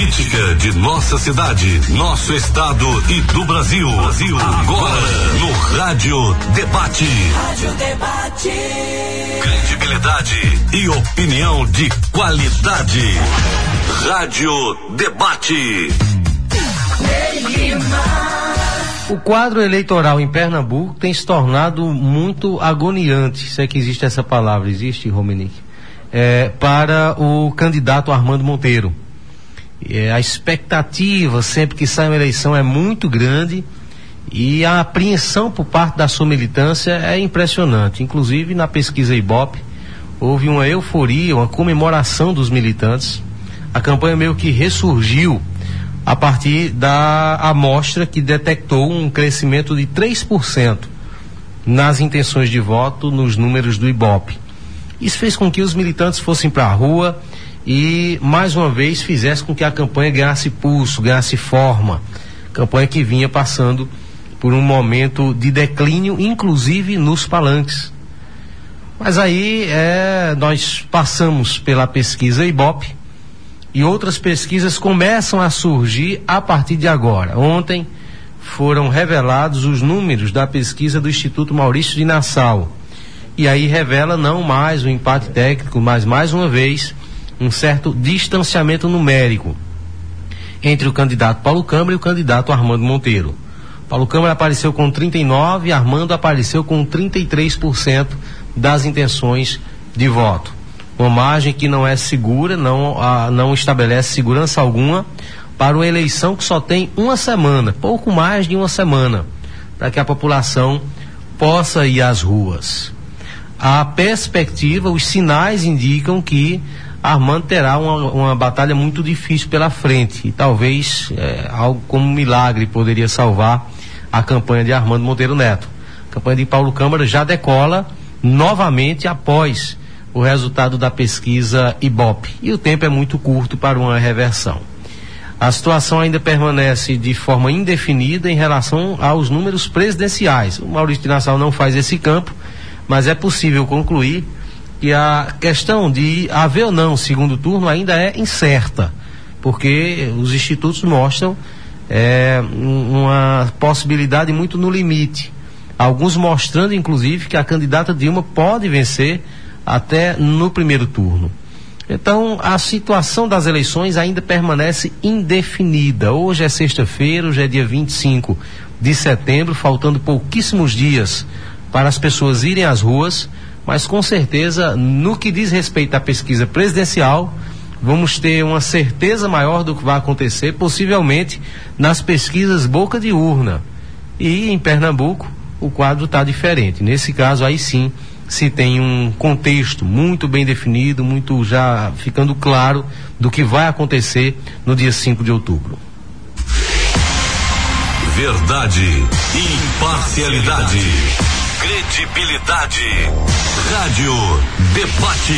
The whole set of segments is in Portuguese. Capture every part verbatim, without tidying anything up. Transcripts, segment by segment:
política de nossa cidade, nosso estado e do Brasil. Brasil. Agora no Rádio Debate. Rádio Debate. Credibilidade e opinião de qualidade. Rádio Debate. O quadro eleitoral em Pernambuco tem se tornado muito agoniante, se é que existe essa palavra, existe, Romenick, é, para o candidato Armando Monteiro. É, a expectativa sempre que sai uma eleição é muito grande e a apreensão por parte da sua militância é impressionante. Inclusive na pesquisa Ibope houve uma euforia, uma comemoração dos militantes. A campanha meio que ressurgiu a partir da amostra que detectou um crescimento de três por cento nas intenções de voto nos números do Ibope. Isso fez com que os militantes fossem para a rua e, mais uma vez, fizesse com que a campanha ganhasse pulso, ganhasse forma. Campanha que vinha passando por um momento de declínio, inclusive nos palanques. Mas aí é, nós passamos pela pesquisa Ibope e outras pesquisas começam a surgir a partir de agora. Ontem foram revelados os números da pesquisa do Instituto Maurício de Nassau. E aí revela não mais o empate técnico, mas mais uma vez um certo distanciamento numérico entre o candidato Paulo Câmara e o candidato Armando Monteiro. Paulo Câmara apareceu com trinta e nove por cento, Armando apareceu com trinta e três por cento das intenções de voto. Uma margem que não é segura, não, a, não estabelece segurança alguma para uma eleição que só tem uma semana, pouco mais de uma semana, para que a população possa ir às ruas. A perspectiva, os sinais indicam que Armando terá uma, uma batalha muito difícil pela frente e talvez é, algo como um milagre poderia salvar a campanha de Armando Monteiro Neto. A campanha de Paulo Câmara já decola novamente após o resultado da pesquisa Ibope e o tempo é muito curto para uma reversão. A situação ainda permanece de forma indefinida em relação aos números presidenciais. O Maurício de Nassau não faz esse campo, mas é possível concluir que a questão de haver ou não segundo turno ainda é incerta, porque os institutos mostram é, uma possibilidade muito no limite. Alguns mostrando, inclusive, que a candidata Dilma pode vencer até no primeiro turno. Então, a situação das eleições ainda permanece indefinida. Hoje é sexta-feira, hoje é dia vinte e cinco de setembro, faltando pouquíssimos dias para as pessoas irem às ruas, mas com certeza, no que diz respeito à pesquisa presidencial, vamos ter uma certeza maior do que vai acontecer, possivelmente nas pesquisas boca de urna. E em Pernambuco, o quadro está diferente. Nesse caso, aí sim, se tem um contexto muito bem definido, muito já ficando claro do que vai acontecer no dia cinco de outubro. Verdade e imparcialidade. Credibilidade. Rádio Debate.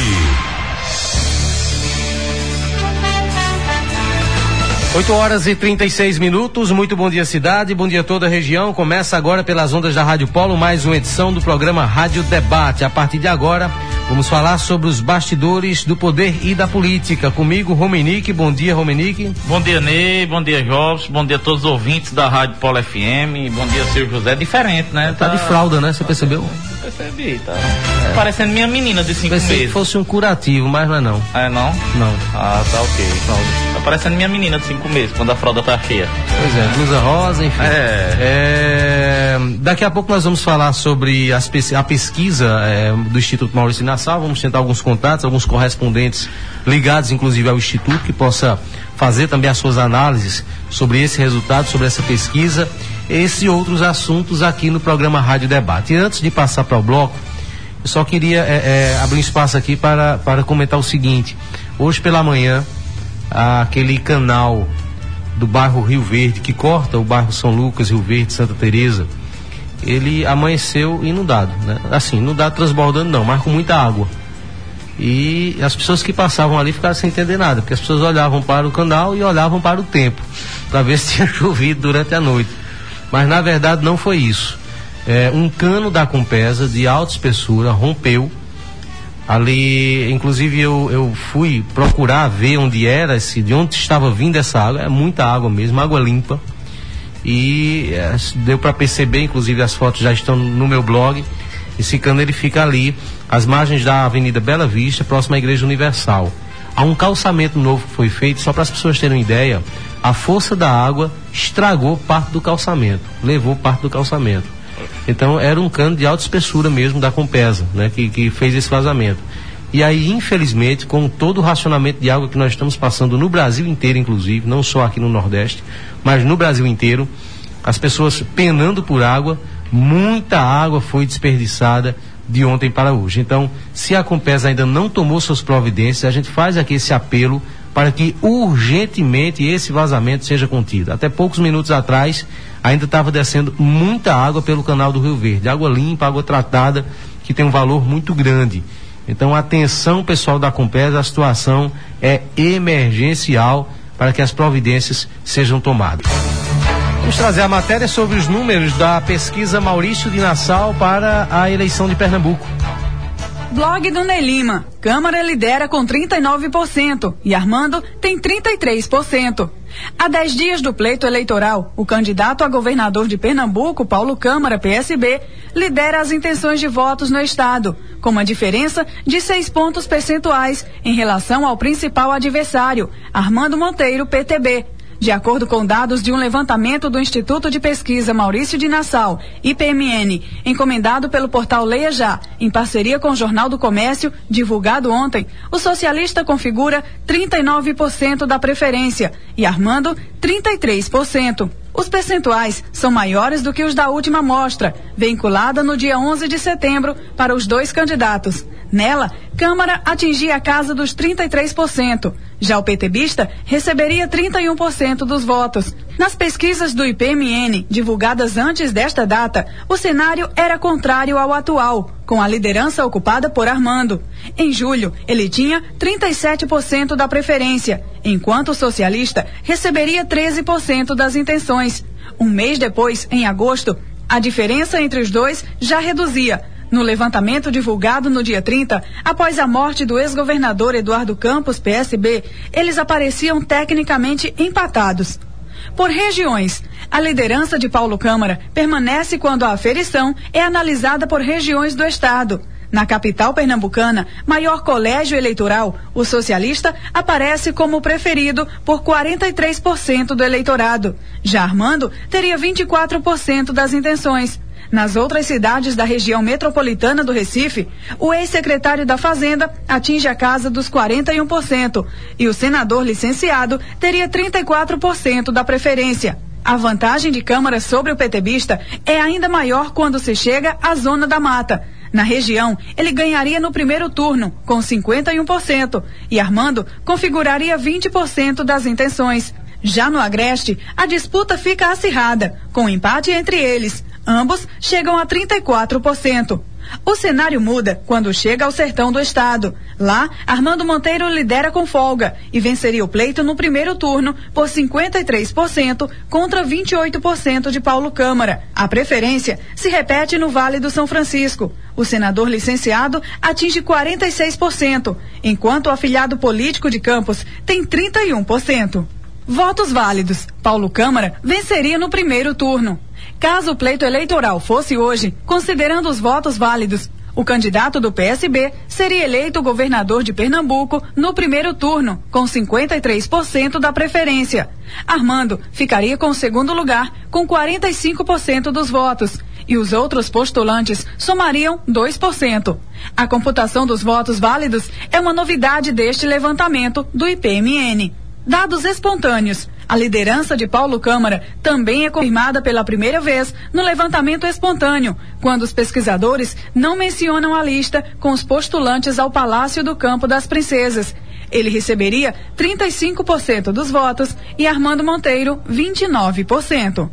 oito horas e trinta e seis minutos, muito bom dia cidade, bom dia a toda a região. Começa agora pelas ondas da Rádio Polo mais uma edição do programa Rádio Debate. A partir de agora vamos falar sobre os bastidores do poder e da política. Comigo, Romenick. Bom dia, Romenick. Bom dia, Ney, bom dia, Jobs, bom dia a todos os ouvintes da Rádio Polo F M, bom dia, seu José. Diferente, né? Tá, tá de fralda, né? Você percebeu? Percebi, tá. É. Parecendo minha menina de cinco Pensei meses. Que fosse um curativo, mas não é não. É não? Não. Ah, tá ok. Tá parecendo minha menina de cinco meses, quando a fralda tá cheia. Pois é, blusa rosa, enfim. É. é daqui a pouco nós vamos falar sobre as, a pesquisa é, do Instituto Maurício de Nassau. Vamos tentar alguns contatos, alguns correspondentes ligados inclusive ao Instituto, que possa fazer também as suas análises sobre esse resultado, sobre essa pesquisa, esse e outros assuntos aqui no programa Rádio Debate. E antes de passar para o bloco, eu só queria é, é, abrir um espaço aqui para, para comentar o seguinte. Hoje pela manhã, aquele canal do bairro Rio Verde, que corta o bairro São Lucas, Rio Verde, Santa Teresa, ele amanheceu inundado, né? Assim, inundado transbordando não, mas com muita água. E as pessoas que passavam ali ficaram sem entender nada, porque as pessoas olhavam para o canal e olhavam para o tempo, para ver se tinha chovido durante a noite. Mas na verdade não foi isso. É, um cano da Compesa de alta espessura rompeu Ali, inclusive eu, eu fui procurar ver onde era, esse, de onde estava vindo essa água. É muita água mesmo, água limpa. E é, deu para perceber, inclusive as fotos já estão no meu blog. Esse cano ele fica ali, às margens da Avenida Bela Vista, próximo à Igreja Universal. Há um calçamento novo que foi feito, só para as pessoas terem uma ideia. A força da água estragou parte do calçamento, levou parte do calçamento. Então era um cano de alta espessura mesmo da Compesa, né, que, que fez esse vazamento. E aí, infelizmente, com todo o racionamento de água que nós estamos passando no Brasil inteiro, inclusive, não só aqui no Nordeste, mas no Brasil inteiro, as pessoas penando por água, muita água foi desperdiçada de ontem para hoje. Então, se a Compesa ainda não tomou suas providências, a gente faz aqui esse apelo para que urgentemente esse vazamento seja contido. Até poucos minutos atrás, ainda estava descendo muita água pelo canal do Rio Verde, água limpa, água tratada, que tem um valor muito grande. Então, atenção pessoal da Compesa, a situação é emergencial para que as providências sejam tomadas. Vamos trazer a matéria sobre os números da pesquisa Maurício de Nassau para a eleição de Pernambuco. Blog do Ney Lima. Câmara lidera com trinta e nove por cento e Armando tem trinta e três por cento. Há dez dias do pleito eleitoral, o candidato a governador de Pernambuco, Paulo Câmara, P S B, lidera as intenções de votos no estado, com uma diferença de seis pontos percentuais em relação ao principal adversário, Armando Monteiro, P T B. De acordo com dados de um levantamento do Instituto de Pesquisa Maurício de Nassau, I P M N, encomendado pelo portal Leia Já, em parceria com o Jornal do Comércio, divulgado ontem, o socialista configura trinta e nove por cento da preferência e Armando trinta e três por cento. Os percentuais são maiores do que os da última amostra, vinculada no dia onze de setembro para os dois candidatos. Nela, Câmara atingia a casa dos trinta e três por cento. Já o PTBista receberia trinta e um por cento dos votos. Nas pesquisas do I P M N, divulgadas antes desta data, o cenário era contrário ao atual, com a liderança ocupada por Armando. Em julho, ele tinha trinta e sete por cento da preferência, enquanto o socialista receberia treze por cento das intenções. Um mês depois, em agosto, a diferença entre os dois já reduzia. No levantamento divulgado no dia trinta, após a morte do ex-governador Eduardo Campos, P S B, eles apareciam tecnicamente empatados. Por regiões, a liderança de Paulo Câmara permanece quando a aferição é analisada por regiões do estado. Na capital pernambucana, maior colégio eleitoral, o socialista aparece como preferido por quarenta e três por cento do eleitorado. Já Armando teria vinte e quatro por cento das intenções. Nas outras cidades da região metropolitana do Recife, o ex-secretário da Fazenda atinge a casa dos quarenta e um por cento e o senador licenciado teria trinta e quatro por cento da preferência. A vantagem de Câmara sobre o PTBista é ainda maior quando se chega à Zona da Mata. Na região, ele ganharia no primeiro turno, com cinquenta e um por cento, e Armando configuraria vinte por cento das intenções. Já no Agreste, a disputa fica acirrada, com empate entre eles. Ambos chegam a trinta e quatro por cento. O cenário muda quando chega ao sertão do estado. Lá, Armando Monteiro lidera com folga e venceria o pleito no primeiro turno por cinquenta e três por cento contra vinte e oito por cento de Paulo Câmara. A preferência se repete no Vale do São Francisco. O senador licenciado atinge quarenta e seis por cento, enquanto o afiliado político de Campos tem trinta e um por cento. Votos válidos. Paulo Câmara venceria no primeiro turno. Caso o pleito eleitoral fosse hoje, considerando os votos válidos, o candidato do P S B seria eleito governador de Pernambuco no primeiro turno, com cinquenta e três por cento da preferência. Armando ficaria com o segundo lugar, com quarenta e cinco por cento dos votos, e os outros postulantes somariam dois por cento. A computação dos votos válidos é uma novidade deste levantamento do I P M N. Dados espontâneos. A liderança de Paulo Câmara também é confirmada pela primeira vez no levantamento espontâneo, quando os pesquisadores não mencionam a lista com os postulantes ao Palácio do Campo das Princesas. Ele receberia trinta e cinco por cento dos votos e Armando Monteiro vinte e nove por cento.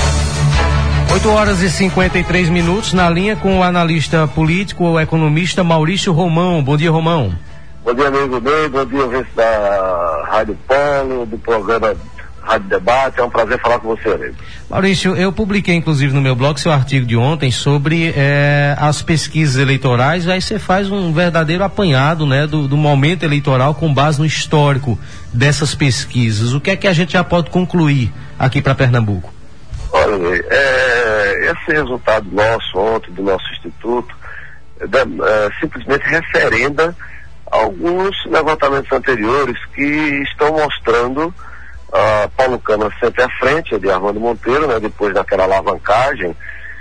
oito horas e cinquenta e três minutos, na linha com o analista político, o economista Maurício Romão. Bom dia, Romão. Bom dia, amigo Ney, bom dia, ouvinte da Rádio Polo, do programa Rádio Debate, é um prazer falar com você, amigo. Maurício, eu publiquei inclusive no meu blog seu artigo de ontem sobre eh, as pesquisas eleitorais, aí você faz um verdadeiro apanhado, né, do, do momento eleitoral com base no histórico dessas pesquisas. O que é que a gente já pode concluir aqui para Pernambuco? Olha, é, esse resultado nosso ontem, do nosso instituto, é, é, simplesmente referenda alguns levantamentos anteriores que estão mostrando Uh, Paulo Câmara sempre à frente de Armando Monteiro, né, depois daquela alavancagem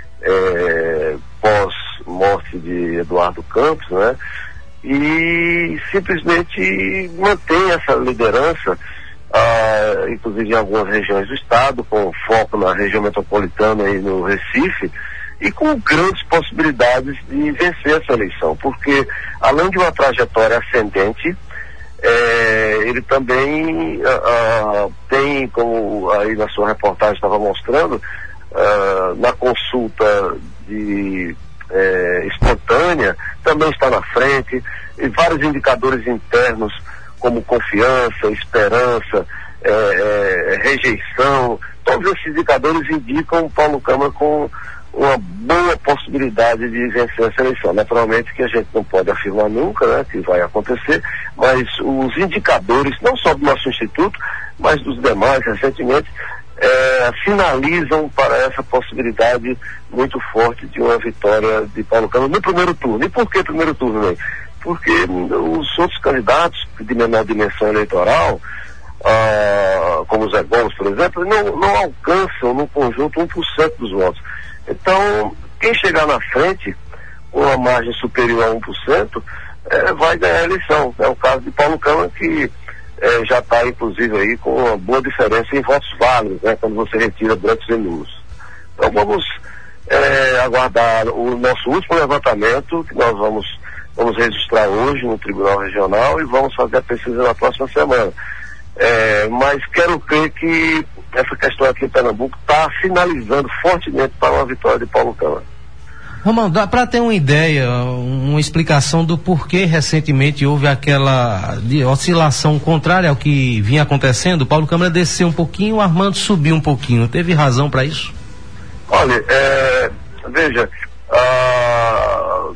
é, pós-morte de Eduardo Campos, né, e simplesmente mantém essa liderança, uh, inclusive em algumas regiões do estado, com foco na região metropolitana e no Recife, e com grandes possibilidades de vencer essa eleição, porque além de uma trajetória ascendente, É, ele também uh, uh, tem, como aí na sua reportagem estava mostrando, uh, na consulta de uh, espontânea, também está na frente, e vários indicadores internos, como confiança, esperança, uh, uh, rejeição, todos esses indicadores indicam Paulo Câmara com uma boa possibilidade de vencer essa eleição. Naturalmente que a gente não pode afirmar nunca, né, que vai acontecer, mas os indicadores, não só do nosso instituto, mas dos demais, recentemente, é, sinalizam para essa possibilidade muito forte de uma vitória de Paulo Câmara no primeiro turno. E por que primeiro turno, né? Porque os outros candidatos de menor dimensão eleitoral, ah, como o Zé Gomes, por exemplo, não, não alcançam no conjunto um por cento dos votos. Então, quem chegar na frente com uma margem superior a um por cento é, vai ganhar a eleição. É o caso de Paulo Câmara, que é, já está, inclusive, aí com uma boa diferença em votos válidos, né, quando você retira brancos e nulos. Então, vamos é, aguardar o nosso último levantamento, que nós vamos, vamos registrar hoje no Tribunal Regional, e vamos fazer a pesquisa na próxima semana. É, mas quero crer que essa questão aqui em Pernambuco está sinalizando fortemente para uma vitória de Paulo Câmara. Romão, dá para ter uma ideia, uma explicação do porquê recentemente houve aquela oscilação contrária ao que vinha acontecendo? Paulo Câmara desceu um pouquinho, o Armando subiu um pouquinho. Teve razão para isso? Olha, é, veja, ah,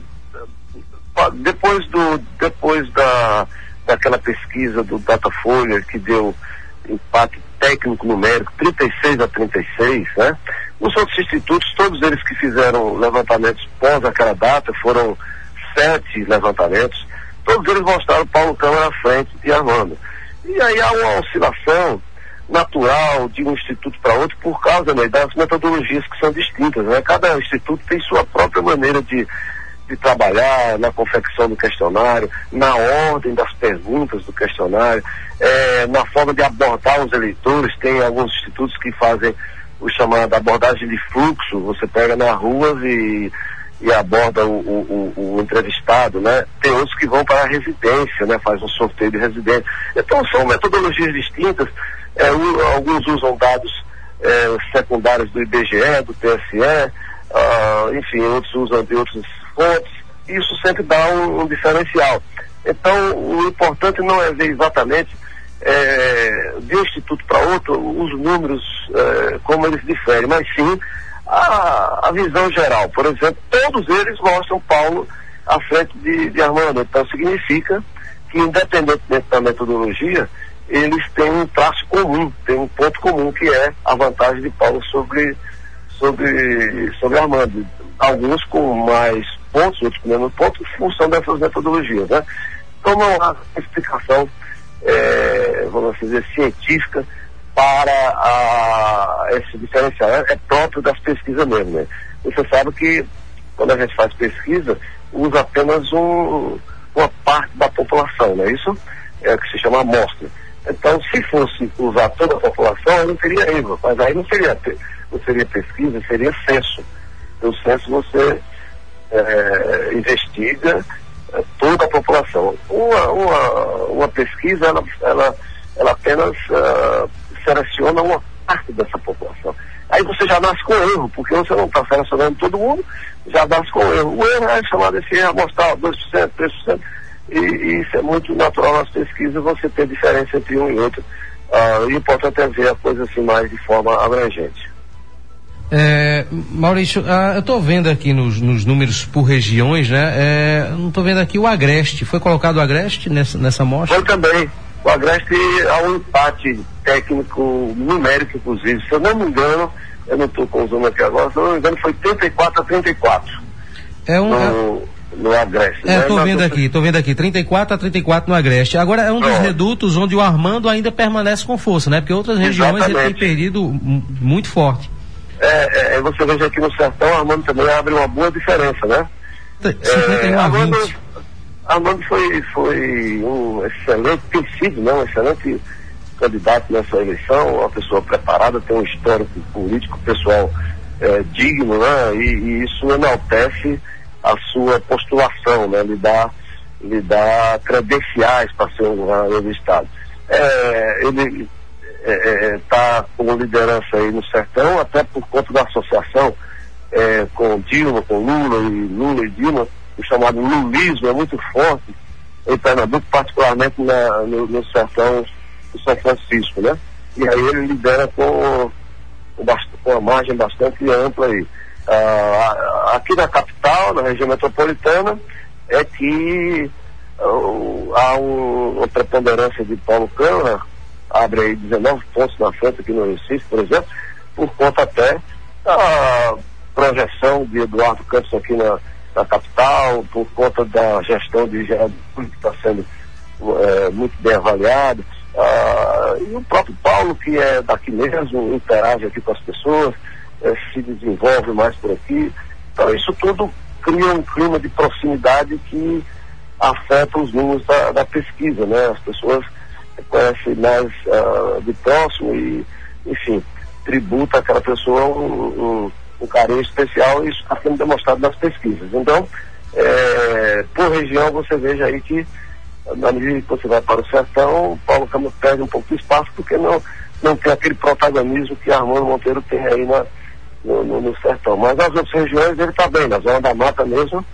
depois do depois da daquela pesquisa do Datafolha que deu empate técnico numérico trinta e seis a trinta e seis, né? Os outros institutos, todos eles que fizeram levantamentos pós aquela data, foram sete levantamentos, todos eles mostraram Paulo Câmara à frente de Armando. E aí há uma oscilação natural de um instituto para outro por causa, né, das metodologias que são distintas, né? Cada instituto tem sua própria maneira de de trabalhar na confecção do questionário, na ordem das perguntas do questionário, é, na forma de abordar os eleitores. Tem alguns institutos que fazem o chamado abordagem de fluxo, você pega nas ruas e, e aborda o, o, o, o entrevistado, né? Tem outros que vão para a residência, né? Faz um sorteio de residência. Então são metodologias distintas, é, o, alguns usam dados é, secundários do I B G E, do T S E, uh, enfim, outros usam de outros fontes. Isso sempre dá um, um diferencial. Então, o importante não é ver exatamente é, de um instituto para outro os números, é, como eles diferem, mas sim a, a visão geral. Por exemplo, todos eles mostram Paulo à frente de, de Armando. Então, significa que, independentemente da metodologia, eles têm um traço comum, têm um ponto comum, que é a vantagem de Paulo sobre, sobre, sobre Armando. Alguns com mais pontos, outros com menos pontos, em função dessas metodologias, né? Então não há explicação, é, vamos dizer, científica para a, esse diferencial. É, é próprio das pesquisas mesmo, né? Você sabe que quando a gente faz pesquisa, usa apenas um, uma parte da população, não é isso? É o que se chama amostra. Então, se fosse usar toda a população, não teria erro, mas aí não seria, não seria pesquisa, seria censo. No censo você é, investiga é, toda a população. Uma, uma, uma pesquisa, ela, ela, ela apenas uh, seleciona uma parte dessa população. Aí você já nasce com erro, porque você não está selecionando todo mundo, já nasce com erro. O erro é chamado esse erro amostral, dois por cento, três por cento, e, e isso é muito natural nas pesquisas, você ter diferença entre um e outro Uh, o importante é ver a coisa assim mais de forma abrangente. É, Maurício, ah, eu estou vendo aqui nos, nos números por regiões, né? É, não estou vendo aqui o Agreste. Foi colocado o Agreste nessa, nessa amostra? Foi também. O Agreste há um empate técnico numérico, inclusive. Se eu não me engano, eu não estou com o zoom aqui agora, se eu não me engano, foi trinta e quatro a trinta e quatro. É um. No, no Agreste. É, né? tô Mas vendo você... aqui, tô vendo aqui, trinta e quatro a trinta e quatro no Agreste. Agora é um dos Pronto. redutos onde o Armando ainda permanece com força, né? Porque outras regiões ele tem perdido m- muito forte. É, é, você veja aqui no Sertão, o Armando também abre uma boa diferença, né? cinquenta e um é, a Armando, vinte. Armando foi, foi um excelente, tem sido, né? Um excelente candidato nessa eleição, uma pessoa preparada, tem um histórico político, pessoal é, digno, né? E, e isso enaltece a sua postulação, né? Lhe dá, lhe dá credenciais para ser um estado. É, ele está é, com liderança aí no Sertão, até por conta da associação é, com Dilma, com Lula e Lula e Dilma, o chamado lulismo é muito forte em Pernambuco, particularmente na, no, no Sertão do São Francisco, né? E aí ele lidera com, com, com uma margem bastante ampla aí. Ah, aqui na capital, na região metropolitana, é que uh, há um, uma preponderância de Paulo Câmara, abre aí dezenove pontos na frente aqui no Recife, por exemplo, por conta até da projeção de Eduardo Campos aqui na, na capital, por conta da gestão de Geraldo Cury, que está sendo é, muito bem avaliado, ah, e o próprio Paulo, que é daqui mesmo, interage aqui com as pessoas, é, se desenvolve mais por aqui. Então isso tudo cria um clima de proximidade que afeta os números da, da pesquisa, né? As pessoas conhecem mais uh, de próximo e, enfim, tributa àquela pessoa um, um, um carinho especial, e isso está sendo demonstrado nas pesquisas. Então, é, por região, você veja aí que, na medida que você vai para o Sertão, o Paulo Câmara perde um pouco de espaço, porque não, não tem aquele protagonismo que Armando Monteiro tem aí na, no, no, no Sertão. Mas nas outras regiões ele está bem, na Zona da Mata mesmo,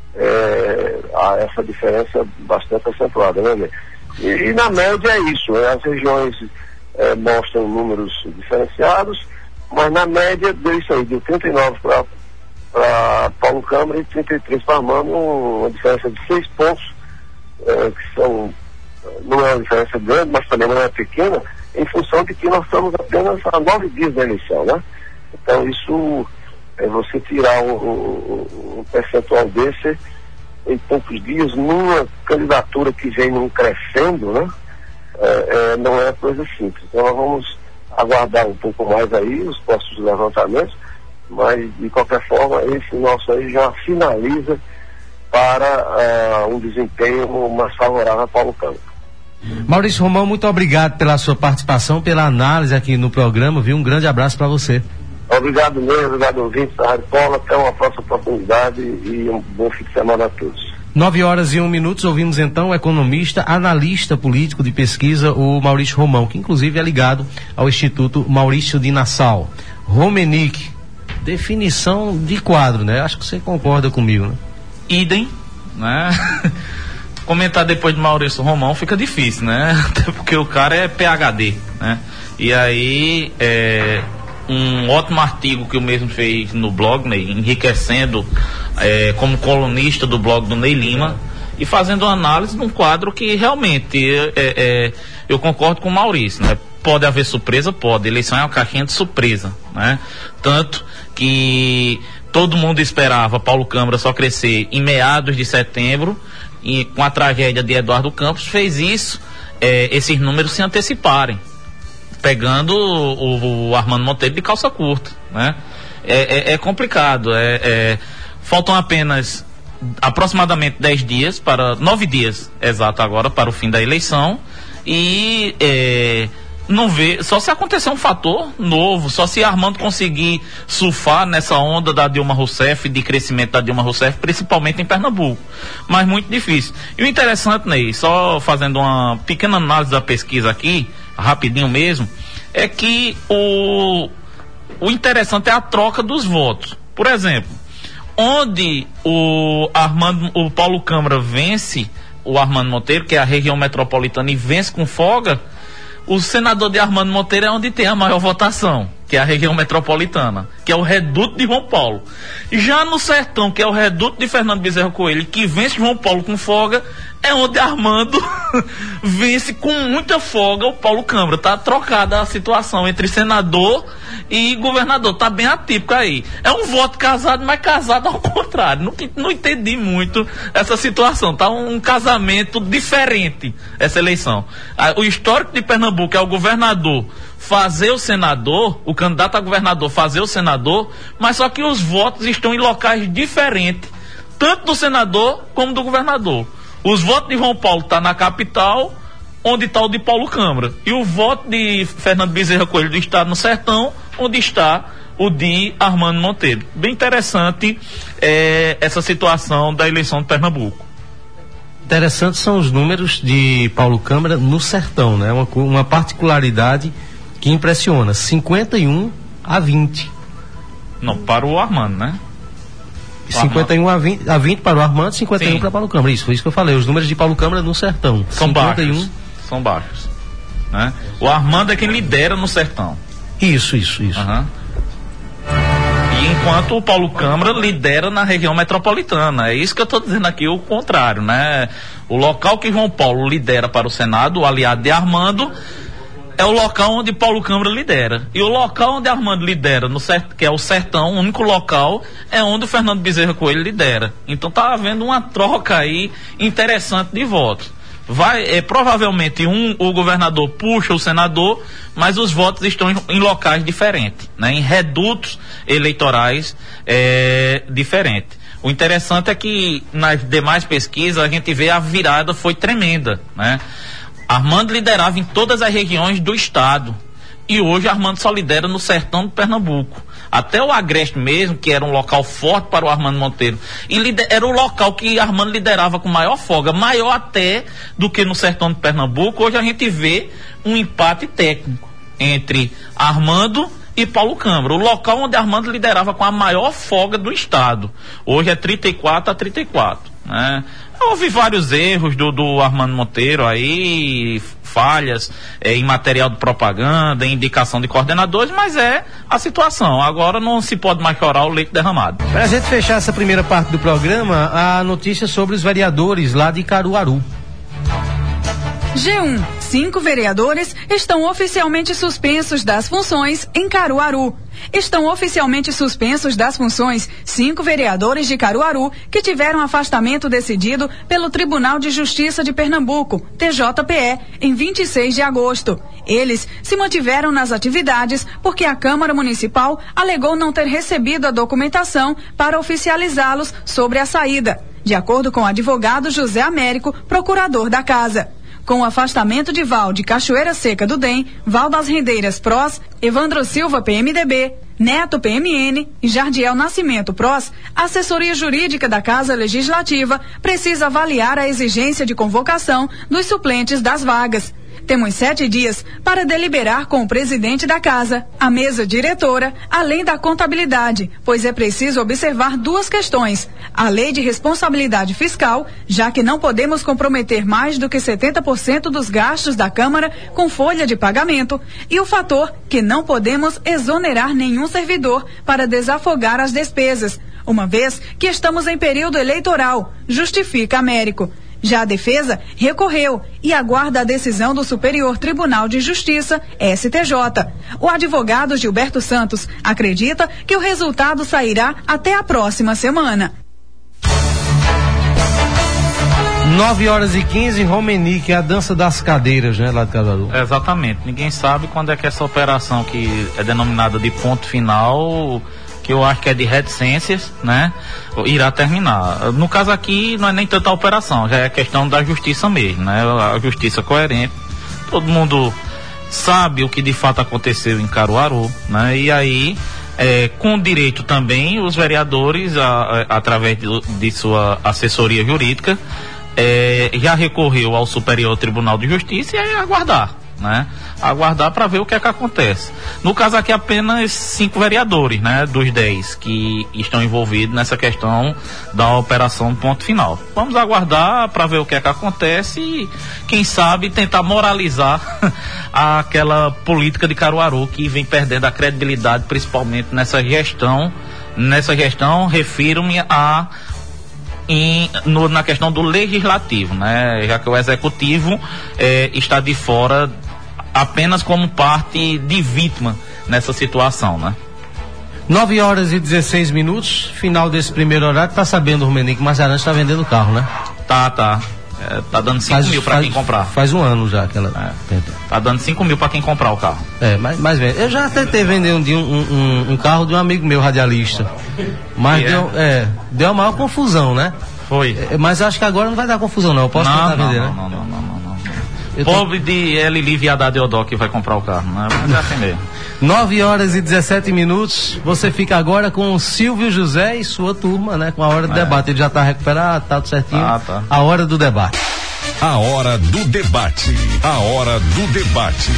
é, há essa diferença bastante acentuada, né? E, e na média é isso, né? As regiões é, mostram números diferenciados, mas na média deu isso aí, deu trinta e nove para Paulo Câmara e trinta e três para Armando, uma diferença de seis pontos, é, que são, não é uma diferença grande, mas também não é pequena, em função de que nós estamos apenas há nove dias da eleição, né? Então isso, é você tirar um, um, um percentual desse em poucos dias, numa candidatura que vem num crescendo, né? É, é, não é coisa simples. Então nós vamos aguardar um pouco mais aí os próximos levantamentos, mas de qualquer forma esse nosso aí já finaliza para uh, um desempenho mais favorável a Paulo Câmara. Maurício Romão, muito obrigado pela sua participação, pela análise aqui no programa, viu? Um grande abraço para você. Obrigado mesmo, obrigado ouvintes da Rádio Polo, até uma próxima oportunidade e um bom fim de semana a todos. Nove horas e um minuto, ouvimos então o economista, analista político de pesquisa, o Maurício Romão, que inclusive é ligado ao Instituto Maurício de Nassau. Romenick, definição de quadro, né? Acho que você concorda comigo, né? Idem, né? Comentar depois de Maurício Romão fica difícil, né? Até porque o cara é P H D, né? E aí, é... um ótimo artigo que eu mesmo fez no blog, Ney, enriquecendo é, como colunista do blog do Ney Lima e fazendo uma análise de um quadro que realmente é, é, eu concordo com o Maurício, né? Pode haver surpresa? Pode. Eleição é uma caixinha de surpresa, né? Tanto que todo mundo esperava Paulo Câmara só crescer em meados de setembro, e com a tragédia de Eduardo Campos fez isso, é, esses números se anteciparem, pegando o, o Armando Monteiro de calça curta, né? É, é, é complicado, é, é, faltam apenas aproximadamente dez dias para, nove dias, exato agora, para o fim da eleição, e é, não vê, só se acontecer um fator novo, só se Armando conseguir surfar nessa onda da Dilma Rousseff, de crescimento da Dilma Rousseff, principalmente em Pernambuco, mas muito difícil. E o interessante, Ney, só fazendo uma pequena análise da pesquisa aqui, rapidinho mesmo, é que o, o interessante é a troca dos votos. Por exemplo, onde o Armando, o Paulo Câmara vence o Armando Monteiro, que é a região metropolitana, e vence com folga, O senador de Armando Monteiro é onde tem a maior votação, que é a região metropolitana, que é o reduto de João Paulo. Já no sertão, que é o reduto de Fernando Bezerra Coelho, que vence João Paulo com folga, é onde Armando vence com muita folga o Paulo Câmara. Tá trocada a situação entre senador e governador, tá bem atípico aí. É um voto casado, mas casado ao contrário. Não, não entendi muito essa situação, tá um casamento diferente essa eleição. O histórico de Pernambuco é o governador fazer o senador, o candidato a governador fazer o senador, mas só que os votos estão em locais diferentes, tanto do senador como do governador. Os votos de João Paulo estão na capital, onde está o de Paulo Câmara. E o voto de Fernando Bezerra Coelho está no sertão, onde está o de Armando Monteiro. Bem interessante é, essa situação da eleição de Pernambuco. Interessantes são os números de Paulo Câmara no sertão, né? Uma, uma particularidade que impressiona, cinquenta e um a vinte. Não, para o Armando, né? cinquenta e um a vinte, a vinte para o Armando, cinquenta e um para Paulo Câmara. Isso, foi isso que eu falei. Os números de Paulo Câmara no sertão. São cinquenta e um. baixos. São baixos. Né? O Armando é quem lidera no sertão. Isso, isso, isso. Uhum. E enquanto o Paulo Câmara lidera na região metropolitana. É isso que eu estou dizendo aqui, o contrário, né? O local que João Paulo lidera para o Senado, o aliado de Armando, é o local onde Paulo Câmara lidera. E o local onde Armando lidera, no cert... que é o sertão, o único local, é onde o Fernando Bezerra Coelho lidera. Então está havendo uma troca aí interessante de votos. Vai, é, provavelmente um, o governador puxa o senador, mas os votos estão em, em locais diferentes, né? Em redutos eleitorais é, diferentes. O interessante é que nas demais pesquisas a gente vê a virada foi tremenda, né? Armando liderava em todas as regiões do estado e hoje Armando só lidera no sertão de Pernambuco. Até o Agreste mesmo, que era um local forte para o Armando Monteiro, e lider, era o local que Armando liderava com maior folga, maior até do que no sertão de Pernambuco. Hoje a gente vê um empate técnico entre Armando e Paulo Câmara, o local onde Armando liderava com a maior folga do estado. Hoje é trinta e quatro a trinta e quatro, né? Houve vários erros do, do Armando Monteiro aí, falhas é, em material de propaganda, em indicação de coordenadores, mas é a situação. Agora não se pode mais chorar o leite derramado. Para a gente fechar essa primeira parte do programa, a notícia sobre os vereadores lá de Caruaru. G um. Cinco vereadores estão oficialmente suspensos das funções em Caruaru. Estão oficialmente suspensos das funções cinco vereadores de Caruaru que tiveram afastamento decidido pelo Tribunal de Justiça de Pernambuco, T J P E, em vinte e seis de agosto. Eles se mantiveram nas atividades porque a Câmara Municipal alegou não ter recebido a documentação para oficializá-los sobre a saída, de acordo com o advogado José Américo, procurador da Casa. Com o afastamento de Val de Cachoeira Seca do D E M, Val das Rendeiras P R O S, Evandro Silva P M D B, Neto P M N e Jardiel Nascimento P R O S, a assessoria jurídica da Casa Legislativa precisa avaliar a exigência de convocação dos suplentes das vagas. Temos sete dias para deliberar com o presidente da casa, a mesa diretora, além da contabilidade, pois é preciso observar duas questões: a lei de responsabilidade fiscal, já que não podemos comprometer mais do que setenta por cento dos gastos da Câmara com folha de pagamento, e o fator que não podemos exonerar nenhum servidor para desafogar as despesas, uma vez que estamos em período eleitoral, justifica Américo. Já a defesa recorreu e aguarda a decisão do Superior Tribunal de Justiça, S T J. O advogado Gilberto Santos acredita que o resultado sairá até a próxima semana. nove horas e quinze, Romenique, a dança das cadeiras, né, lá de Caruaru. Exatamente. Ninguém sabe quando é que essa operação, que é denominada de ponto final, que eu acho que é de reticências, né, irá terminar. No caso aqui não é nem tanta operação, já é questão da justiça mesmo, né, a justiça coerente. Todo mundo sabe o que de fato aconteceu em Caruaru, né, e aí é, com direito também os vereadores, a, a, através de, de sua assessoria jurídica, é, já recorreu ao Superior Tribunal de Justiça e é aguardar, né? Aguardar para ver o que é que acontece. No caso aqui, apenas cinco vereadores, né? Dos dez que estão envolvidos nessa questão da operação ponto final. Vamos aguardar para ver o que é que acontece e, quem sabe, tentar moralizar aquela política de Caruaru que vem perdendo a credibilidade, principalmente nessa gestão. Nessa gestão, refiro-me a Em, no, na questão do legislativo, né? Já que o executivo eh, está de fora apenas como parte de vítima nessa situação, né? nove horas e dezesseis minutos, final desse primeiro horário. Tá sabendo, Romenico, que Marcerantes está vendendo carro, né? Tá, tá. É, tá dando cinco mil para quem comprar. Faz um ano já que ela é. tenta. Tá dando cinco mil para quem comprar o carro. É, mas, mas vende. Eu já tentei vender um, um, um, um carro de um amigo meu, radialista. Mas E deu, é? É, deu a maior confusão, né? Foi. É, mas acho que agora não vai dar confusão, não. Eu posso não, tentar não, vender, não, né? não, não, não, não, não. Eu Pobre tô... de Eli e Haddad Eodó que vai comprar o carro, né? Mas é assim mesmo. nove horas e dezessete minutos. Você fica agora com o Silvio José e sua turma, né? Com a hora do é. debate. Ele já tá recuperado, tá tudo certinho. Ah, tá. A hora do debate. A hora do debate. A hora do debate.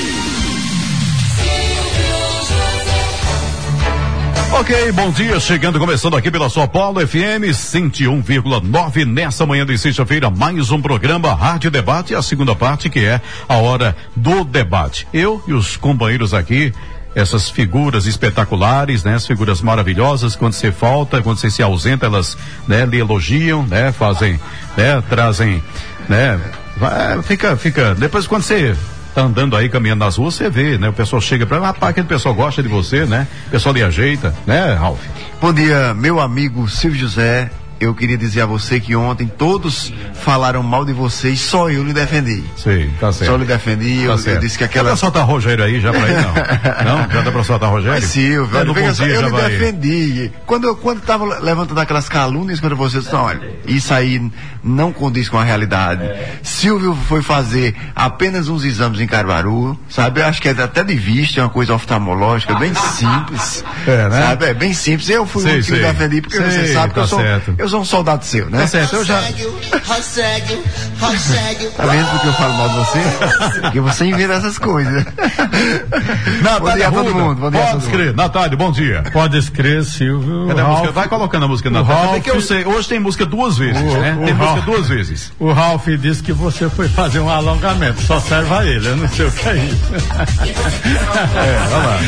Ok, bom dia, chegando, começando aqui pela sua Polo F M cento e um vírgula nove, nessa manhã de sexta-feira, mais um programa Rádio Debate, a segunda parte que é a hora do debate. Eu e os companheiros aqui, essas figuras espetaculares, né? As figuras maravilhosas, quando você falta, quando você se ausenta, elas, né, lhe elogiam, né? Fazem, né? Trazem, né? Vai, fica, fica, depois quando você tá andando aí, caminhando nas ruas, você vê, né? O pessoal chega pra, rapaz, aquele pessoal gosta de você, né? O pessoal lhe ajeita, né, Ralf? Bom dia, meu amigo Silvio José. Eu queria dizer a você que ontem todos falaram mal de você e só eu lhe defendi. Sim, tá certo. Só lhe defendi, tá eu, certo. eu disse que aquela... Dá pra soltar Rogério aí já pra ir, não? Não? Já dá pra soltar Rogério? Mas Silvio, é, velho, bom só, dia, eu já lhe vai. defendi. Quando eu quando tava levantando aquelas calúnias contra você, eu disse, não, olha, isso aí não condiz com a realidade. É. Silvio foi fazer apenas uns exames em Caruaru, sabe? Eu acho que é até de vista, é uma coisa oftalmológica, bem simples. É, né? Sabe? É bem simples. Eu fui sei, o que lhe defendi, porque sei, você sabe que tá eu, sou, eu sou um soldado seu, né? Tá certo, eu já... Rosséguio, Rosséguio. Tá vendo porque eu falo mal de você? Porque você inventa essas coisas. Natália, bom dia a todo mundo. Bom dia Pode escrever. Natália, bom dia. Pode escrever, Silvio. Cadê a música? Vai colocando a música, Natália. Ralf... que eu sei, hoje tem música duas vezes, o, né? O tem Ralf... música duas vezes. O Ralf disse que você foi fazer um alongamento. Só serve a ele, eu não sei o que é isso. É, vai lá.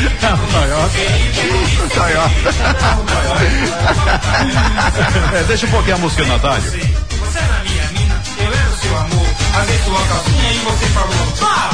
É, deixa um pouquinho a música, Natália. Você era minha mina, eu era o seu amor. Rasguei sua calcinha e você falou, ah,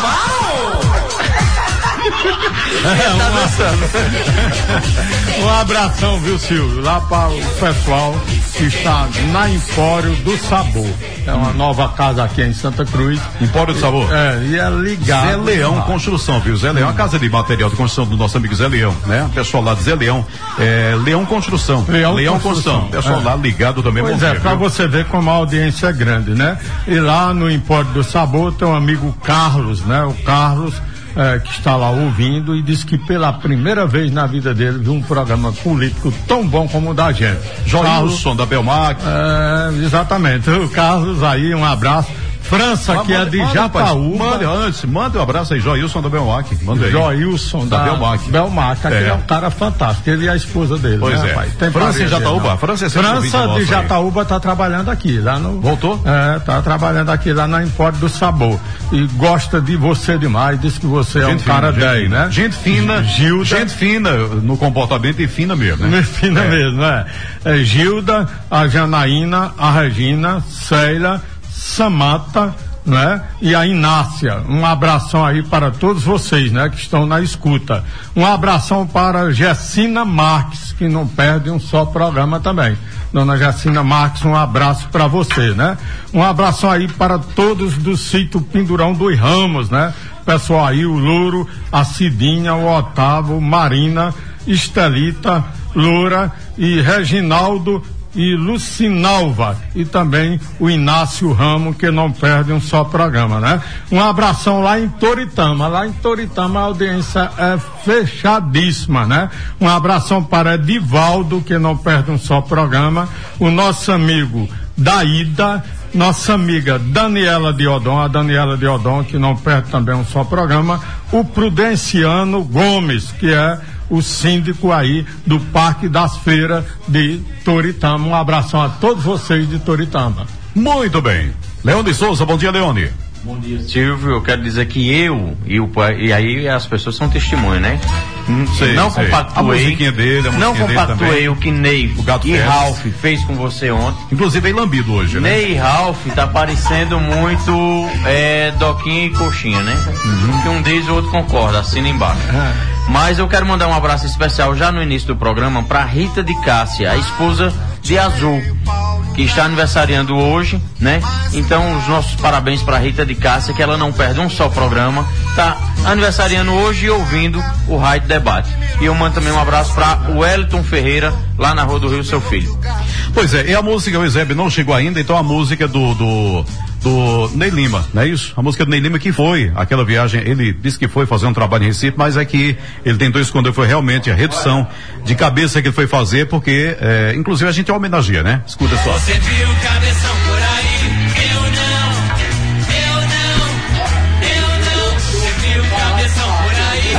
É, um abração, viu, Silvio? Lá para o pessoal que está na Empório do Sabor. É uma nova casa aqui em Santa Cruz. Empório do Sabor? É, e é ligado. Zé Leão Construção, viu? Zé Leão, a casa de material de construção do nosso amigo Zé Leão, né? O pessoal lá de Zé Leão, é, Leão Construção. Leão, Leão Construção. Construção. Pessoal é. lá ligado também. Pois é, para você ver como a audiência é grande, né? E lá no Empório do Sabor tem um amigo Carlos, né? O Carlos. É, que está lá ouvindo e disse que pela primeira vez na vida dele viu um programa político tão bom como o da gente. Joilson da Belmac. É, exatamente. O Carlos aí, um abraço. França, ah, que manda, é de manda, Jataúba. Manda antes, manda um abraço aí, Joilson da Belmac. Manda aí. Joilson da, da Belmac. Belmac, aquele é. é um cara fantástico. Ele e a esposa dele. Pois né, é. Rapaz? Tem França em Jataúba. Não. França, é França de Jataúba está trabalhando aqui. Lá no, Voltou? É, está trabalhando aqui lá na Empório do Sabor. E gosta de você demais. Diz que você gente é um fina, cara dez, né? Gente fina. Gilda. Gente fina no comportamento e fina mesmo, né? Fina é. mesmo, é. é. Gilda, a Janaína, a Regina, Ceila, Samata, né? E a Inácia. Um abração aí para todos vocês, né? Que estão na escuta. Um abração para Gessina Marques, que não perde um só programa também. Dona Gessina Marques, um abraço para você, né? Um abração aí para todos do sítio Pendurão dos Ramos, né? Pessoal aí, o Louro, a Cidinha, o Otávio, Marina, Estelita, Loura e Reginaldo e Lucinalva e também o Inácio Ramo, que não perde um só programa, né? Um abração lá em Toritama, lá em Toritama a audiência é fechadíssima, né? Um abração para Edivaldo, que não perde um só programa, o nosso amigo Daída, nossa amiga Daniela Diodon, a Daniela Diodon, que não perde também um só programa, o Prudenciano Gomes, que é o síndico aí do Parque das Feiras de Toritama. Um abração a todos vocês de Toritama. Muito bem. Leone Souza, bom dia, Leone. Bom dia, Silvio. Eu quero dizer que eu e o pai, e aí as pessoas são testemunhas, né? Sei, não sei. compactuei, a musiquinha dele, a não musiquinha compactuei dele o que Ney o Gato e Félix. Ralph fez com você ontem. Inclusive bem lambido hoje, né? Ney e Ralph tá parecendo muito é, Doquinha e Coxinha, né? Uhum. Que um diz e o outro concorda, assina embaixo. Uhum. Mas eu quero mandar um abraço especial já no início do programa para Rita de Cássia, a esposa de Azul, que está aniversariando hoje, né? Então, os nossos parabéns para Rita de Cássia, que ela não perde um só programa, tá aniversariando hoje e ouvindo o Rádio Debate. E eu mando também um abraço para o Wellington Ferreira, lá na Rua do Rio, seu filho. Pois é, e a música, o Eusébio não chegou ainda, então a música do, do, do Ney Lima, não é isso? A música do Ney Lima que foi, aquela viagem, ele disse que foi fazer um trabalho em Recife, mas é que ele tentou esconder, foi realmente a redução de cabeça que ele foi fazer, porque, é, inclusive a gente homenageia, né? Escuta só. Você viu cabeção por aí? Eu não, eu não, eu não. Você viu cabeção por aí?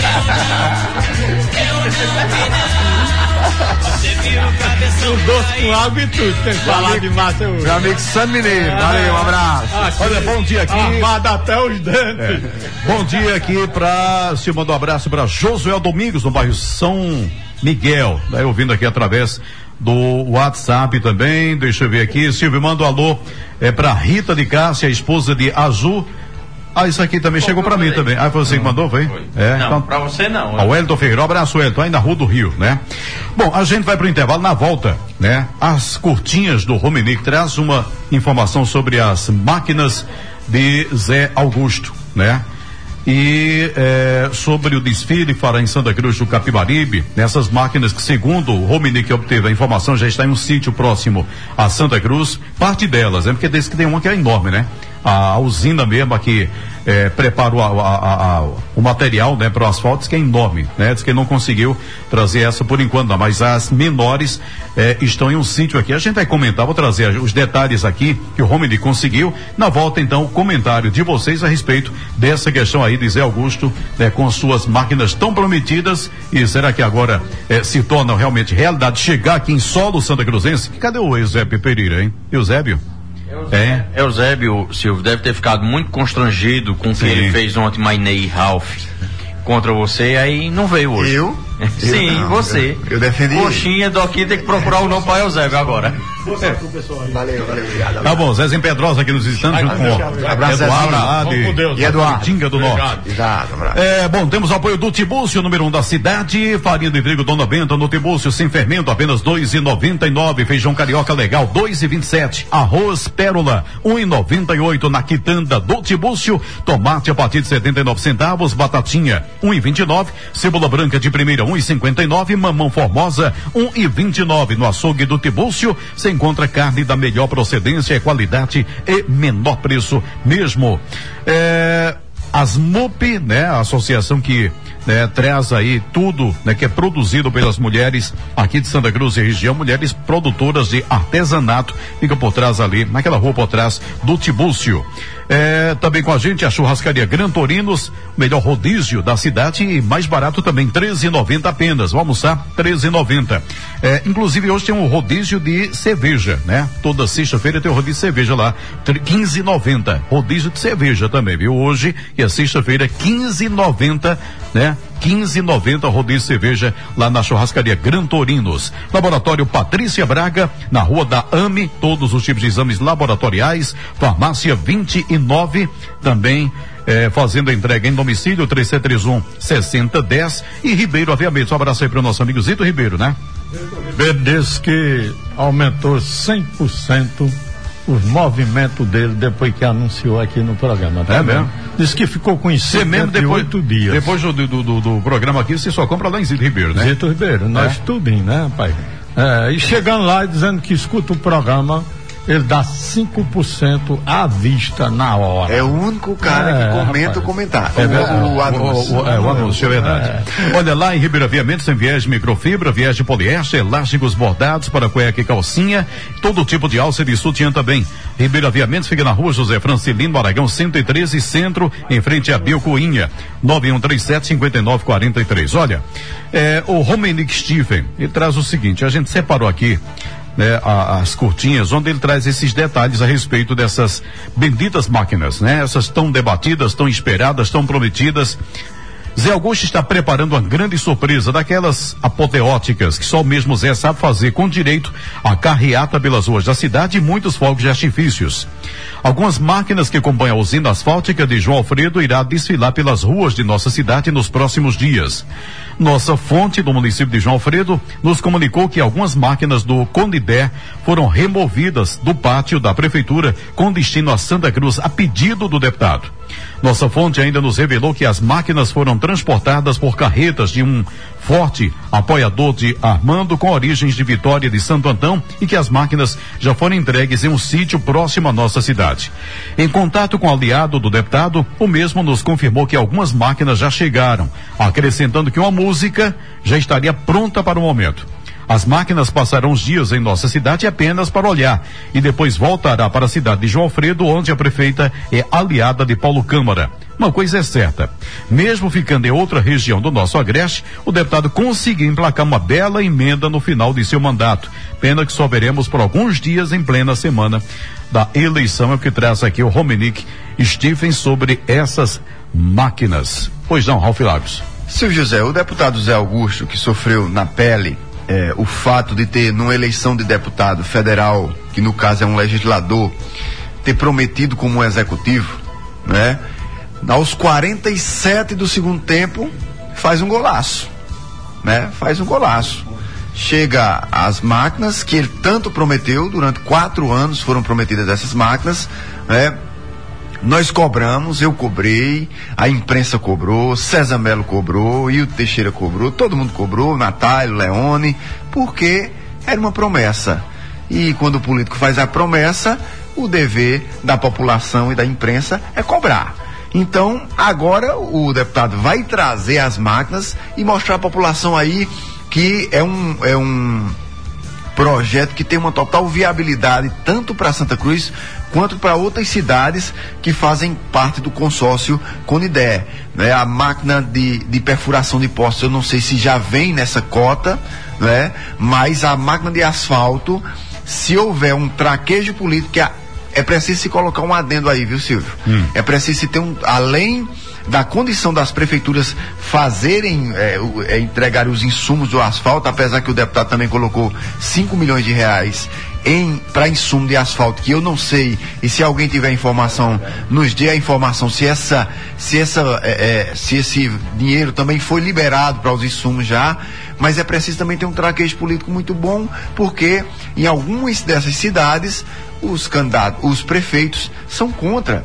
Eu não, eu não, não. Você viu cabeção por Doce aí? com água e tudo, tem que falar de massa hoje. Meu amigo Sandro Mineiro, valeu, um abraço. Olha, bom dia aqui. Armado até os dentes. É. Bom dia aqui pra, se manda um abraço pra Josué Domingos, no bairro São Miguel, né, ouvindo aqui através do WhatsApp também. Deixa eu ver aqui, Silvio, manda um alô é, pra Rita de Cássia, esposa de Azul. Ah, isso aqui também Pô, chegou pra mim também. Ah, foi você que mandou, foi? foi. É, não, então, pra você não. Ó, o Wellington Ferreira, um abraço, Wellington, aí na Rua do Rio, né? Bom, a gente vai pro intervalo, na volta, né? As curtinhas do Romenick traz uma informação sobre as máquinas de Zé Augusto, né? E é, sobre o desfile que fará em Santa Cruz do Capibaribe, nessas máquinas que, segundo o Romenick obteve a informação, já está em um sítio próximo a Santa Cruz, parte delas, é porque diz que tem uma que é enorme, né? A usina mesmo aqui é, prepara o, a, a, a, o material, né, para o asfalto, que é enorme, né? Diz que ele não conseguiu trazer essa por enquanto, não, mas as menores é, estão em um sítio aqui. A gente vai comentar, vou trazer os detalhes aqui que o Romenick conseguiu. Na volta, então, o comentário de vocês a respeito dessa questão aí de Zé Augusto, né, com suas máquinas tão prometidas, e será que agora é, se torna realmente realidade chegar aqui em solo Santa Cruzense? Cadê o Eusébio Pereira, hein? Eusébio? É. Eusébio, Silvio, deve ter ficado muito constrangido com o que ele fez ontem, Mainei e Ralph, contra você, aí não veio hoje. Eu? Sim, eu não, você. Eu, eu defendi. Coxinha, Doquinha, tem que procurar o nome para Eusébio agora. É. Valeu, valeu, obrigado. Tá bom, Zezinho Pedrosa aqui nos visitando, junto com o abraço, Eduardo Zezinho. lá de, Deus, e Eduardo Tinga do Norte. Exato, abraço. É, bom, temos o apoio do Tibúcio, número um da cidade, farinha de trigo Dona Benta no Tibúcio, sem fermento, apenas dois e noventa e nove, feijão carioca legal, dois e vinte e sete, arroz pérola, um e noventa e oito na quitanda do Tibúcio, tomate a partir de setenta e nove centavos, batatinha, um e vinte e nove, cebola branca de primeira, um e cinquenta e nove, mamão formosa, um e vinte e nove, no açougue do Tibúcio, você encontra carne da melhor procedência, qualidade e menor preço mesmo. É, as M U P, né, a associação que, né, traz aí tudo, né, que é produzido pelas mulheres aqui de Santa Cruz e região, mulheres produtoras de artesanato, fica por trás ali, naquela rua por trás do Tibúcio. É, também com a gente a churrascaria Gran Torinos, melhor rodízio da cidade e mais barato também, treze e noventa apenas. Vamos almoçar, treze e noventa. É, inclusive hoje tem um rodízio de cerveja, né? Toda sexta-feira tem o rodízio de cerveja lá, quinze e noventa. Rodízio de cerveja também, viu? Hoje, que é sexta-feira, quinze e noventa, né? quinze e noventa rodízio de cerveja lá na churrascaria Gran Torinos. Laboratório Patrícia Braga, na rua da A M E, todos os tipos de exames laboratoriais. Farmácia vinte e nove, também eh, fazendo a entrega em domicílio, três sete três um, seis zero um zero. E Ribeiro Aviamentos, um abraço aí para o nosso amigo Zito Ribeiro, né? Ele disse que aumentou cem por cento os movimentos dele depois que anunciou aqui no programa. Tá é mesmo? Disse que ficou com você mesmo depois oito dias. Depois do, do, do, do programa aqui, você só compra lá em Zito Ribeiro, né? Zito Ribeiro, nós é. tudinho, né, pai? É, e chegando lá e dizendo que escuta o programa ele dá cinco por cento à vista na hora. É o único cara É, que comenta rapaz. o comentário. É verdade. o, o anúncio. O, o, é, o anúncio, é verdade. Olha, lá em Ribeira Viamentos tem viés de microfibra, viés de poliéster, elásticos bordados para cueca e calcinha, todo tipo de alça e de sutiã também. Ribeira Viamentos fica na rua José Francilino Aragão cento e treze, Centro, em frente a Biocoinha, nove um três sete, cinco nove quatro três. Olha, é, o Romenick Stephen, ele traz o seguinte, a gente separou aqui né, a, as curtinhas, onde ele traz esses detalhes a respeito dessas benditas máquinas, né? Essas tão debatidas, tão esperadas, tão prometidas. Zé Augusto está preparando uma grande surpresa, daquelas apoteóticas que só o mesmo Zé sabe fazer, com direito a carreata pelas ruas da cidade e muitos fogos de artifícios. Algumas máquinas que compõem a usina asfáltica de João Alfredo irá desfilar pelas ruas de nossa cidade nos próximos dias. Nossa fonte do município de João Alfredo nos comunicou que algumas máquinas do Conidé foram removidas do pátio da prefeitura com destino a Santa Cruz a pedido do deputado. Nossa fonte ainda nos revelou que as máquinas foram transportadas por carretas de um forte apoiador de Armando com origens de Vitória de Santo Antão e que as máquinas já foram entregues em um sítio próximo à nossa cidade. Em contato com o aliado do deputado, o mesmo nos confirmou que algumas máquinas já chegaram, acrescentando que uma música já estaria pronta para o momento. As máquinas passarão os dias em nossa cidade apenas para olhar e depois voltará para a cidade de João Alfredo, onde a prefeita é aliada de Paulo Câmara. Uma coisa é certa, mesmo ficando em outra região do nosso agreste, o deputado conseguiu emplacar uma bela emenda no final de seu mandato. Pena que só veremos por alguns dias em plena semana da eleição, é o que traz aqui o Romenick Stephen sobre essas máquinas. Pois não, Ralf Lagos. Silvio José, o deputado Zé Augusto, que sofreu na pele É, o fato de ter, numa eleição de deputado federal, que no caso é um legislador, ter prometido como um executivo, né? Aos quarenta e sete do segundo tempo, faz um golaço, né? Faz um golaço. Chega às máquinas que ele tanto prometeu, durante quatro anos foram prometidas essas máquinas, né? Nós cobramos, eu cobrei, a imprensa cobrou, César Melo cobrou, Hilton Teixeira cobrou, todo mundo cobrou, Natália, Leone, porque era uma promessa. E quando o político faz a promessa, o dever da população e da imprensa é cobrar. Então, agora o deputado vai trazer as máquinas e mostrar à população aí que é um, é um projeto que tem uma total viabilidade tanto para Santa Cruz quanto para outras cidades que fazem parte do consórcio Conidé, né? A máquina de, de perfuração de postes, eu não sei se já vem nessa cota, né? Mas a máquina de asfalto, se houver um traquejo político, é, é preciso se colocar um adendo aí, viu, Silvio? Hum. É preciso se ter um, além da condição das prefeituras fazerem, é, é, entregar os insumos do asfalto, apesar que o deputado também colocou cinco milhões de reais em para insumo de asfalto, que eu não sei, e se alguém tiver informação, nos dê a informação se essa, se essa, é, é, se esse dinheiro também foi liberado para os insumos já, mas é preciso também ter um traquejo político muito bom, porque em algumas dessas cidades os candidatos, os prefeitos são contra,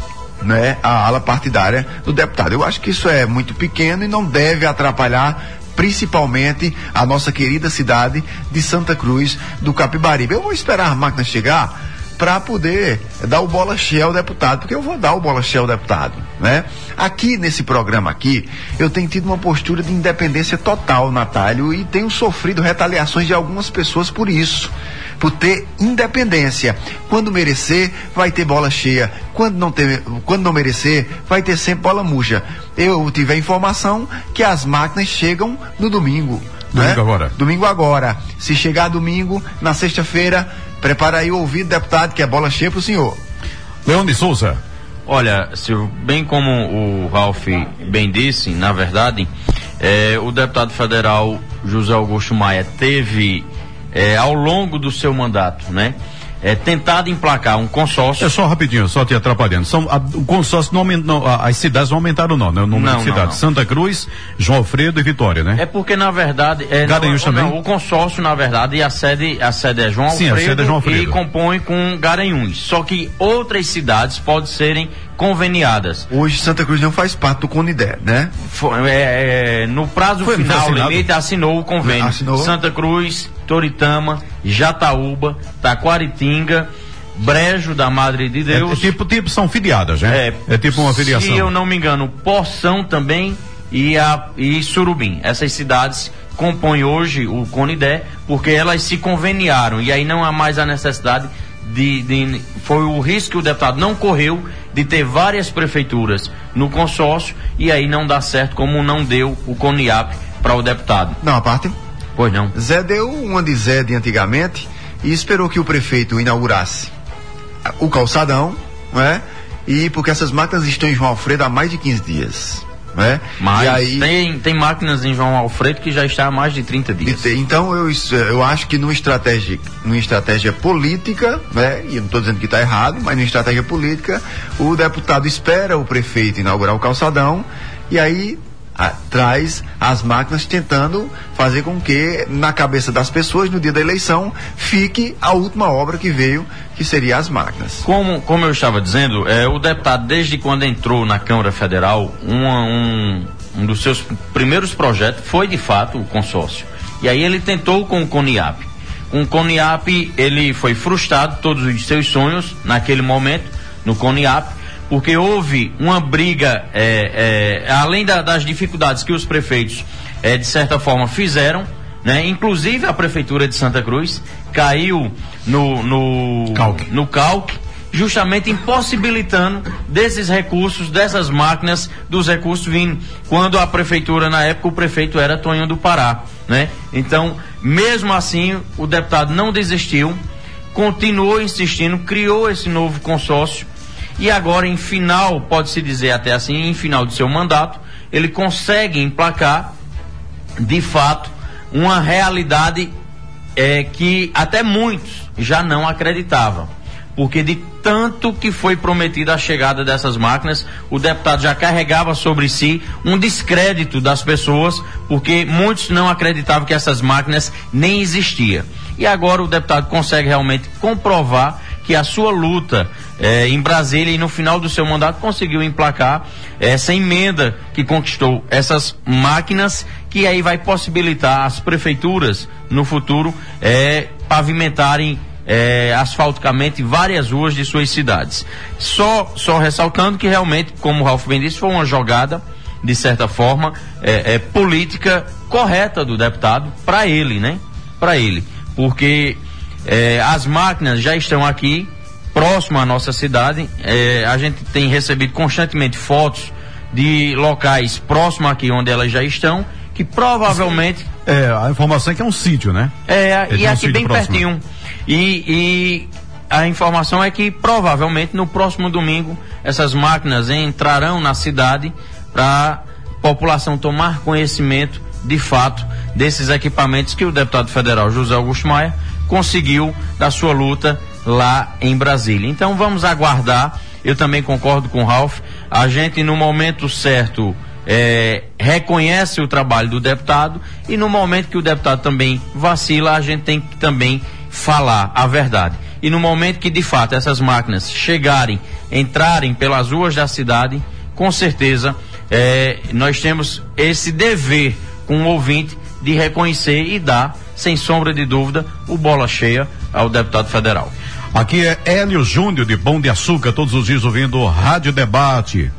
né, a ala partidária do deputado. Eu acho que isso é muito pequeno e não deve atrapalhar principalmente a nossa querida cidade de Santa Cruz do Capibaribe. Eu vou esperar a máquina chegar para poder dar o bola cheia ao deputado, porque eu vou dar o bola cheia ao deputado, né? Aqui nesse programa aqui, eu tenho tido uma postura de independência total, Natálio, e tenho sofrido retaliações de algumas pessoas por isso, por ter independência. Quando merecer, vai ter bola cheia. Quando não ter, quando não merecer, vai ter sempre bola murcha. Eu tive a informação que as máquinas chegam no domingo. Domingo né? agora. Domingo agora. Se chegar domingo, na sexta-feira, prepara aí o ouvido, deputado, que é bola cheia pro senhor. Leone Souza. Olha, Silvio, bem como o Ralf bem disse, na verdade, é, o deputado federal José Augusto Maia teve, é, ao longo do seu mandato, né, é, tentado emplacar um consórcio. É só rapidinho, só te atrapalhando. São, a, o consórcio não, não, as cidades não aumentaram não, né? O número não, de cidades. Não, não. Santa Cruz, João Alfredo e Vitória, né? É porque, na verdade, é, Garanhuns não, também? Não, o consórcio, na verdade, a sede, a sede é João Sim, Alfredo, a sede é João Alfredo e compõe com Garanhuns. Só que outras cidades podem serem conveniadas. Hoje Santa Cruz não faz parte do Conidé, né? Foi, é, é, no prazo Foi, final, foi limite, assinou o convênio. Assinou. Santa Cruz, Toritama, Jataúba, Taquaritinga, Brejo da Madre de Deus. É, é tipo, tipo, são filiadas, né? É, é tipo uma filiação. Se eu não me engano, Poção também e, a, e Surubim. Essas cidades compõem hoje o CONIDE, porque elas se conveniaram, e aí não há mais a necessidade de, de... Foi o risco que o deputado não correu de ter várias prefeituras no consórcio, e aí não dá certo, como não deu o CONIAP para o deputado. Não, a parte? Pois não. Zé deu uma de Zé de antigamente e esperou que o prefeito inaugurasse o calçadão, né? E porque essas máquinas estão em João Alfredo há mais de quinze dias, né? Mas e aí, tem, tem máquinas em João Alfredo que já está há mais de trinta dias. Então eu, eu acho que numa estratégia, numa estratégia política, né? E eu não estou dizendo que está errado, mas numa estratégia política, o deputado espera o prefeito inaugurar o calçadão e aí a, traz as máquinas tentando fazer com que na cabeça das pessoas no dia da eleição fique a última obra que veio, que seria as máquinas. Como, como eu estava dizendo, é, o deputado desde quando entrou na Câmara Federal, uma, um, um dos seus primeiros projetos foi de fato o consórcio, e aí ele tentou com o CONIAP. Com o CONIAP ele foi frustrado todos os seus sonhos naquele momento no CONIAP, porque houve uma briga, é, é, além da, das dificuldades que os prefeitos, é, de certa forma, fizeram, né? Inclusive a Prefeitura de Santa Cruz caiu no, no, calque. no calque, justamente impossibilitando desses recursos, dessas máquinas, dos recursos vindo, quando a Prefeitura, na época, o prefeito era Tonho do Pará, né? Então, mesmo assim, o deputado não desistiu, continuou insistindo, criou esse novo consórcio, e agora, em final, pode-se dizer até assim, em final de seu mandato, ele consegue emplacar, de fato, uma realidade é, que até muitos já não acreditavam. Porque de tanto que foi prometida a chegada dessas máquinas, o deputado já carregava sobre si um descrédito das pessoas, porque muitos não acreditavam que essas máquinas nem existiam. E agora o deputado consegue realmente comprovar que a sua luta eh, em Brasília, e no final do seu mandato conseguiu emplacar essa emenda que conquistou essas máquinas, que aí vai possibilitar as prefeituras no futuro eh, pavimentarem eh, asfalticamente várias ruas de suas cidades. Só, só ressaltando que realmente, como o Ralf bem disse, foi uma jogada, de certa forma, eh, eh, política correta do deputado para ele, né? Para ele. Porque É, as máquinas já estão aqui, próximo à nossa cidade. É, a gente tem recebido constantemente fotos de locais próximos aqui onde elas já estão, que provavelmente... É, a informação é que é um sítio, né? É, é e um aqui bem próximo. pertinho. E, e a informação é que provavelmente no próximo domingo essas máquinas entrarão na cidade para a população tomar conhecimento, de fato, desses equipamentos que o deputado federal José Augusto Maia conseguiu da sua luta lá em Brasília. Então vamos aguardar. Eu também concordo com o Ralf. A gente, no momento certo, é, reconhece o trabalho do deputado, e no momento que o deputado também vacila, a gente tem que também falar a verdade. E no momento que de fato essas máquinas chegarem, entrarem pelas ruas da cidade, com certeza é, nós temos esse dever com o ouvinte de reconhecer e dar, sem sombra de dúvida, o bola cheia ao deputado federal. Aqui é Hélio Júnior de Pão de Açúcar, todos os dias ouvindo o Rádio Debate,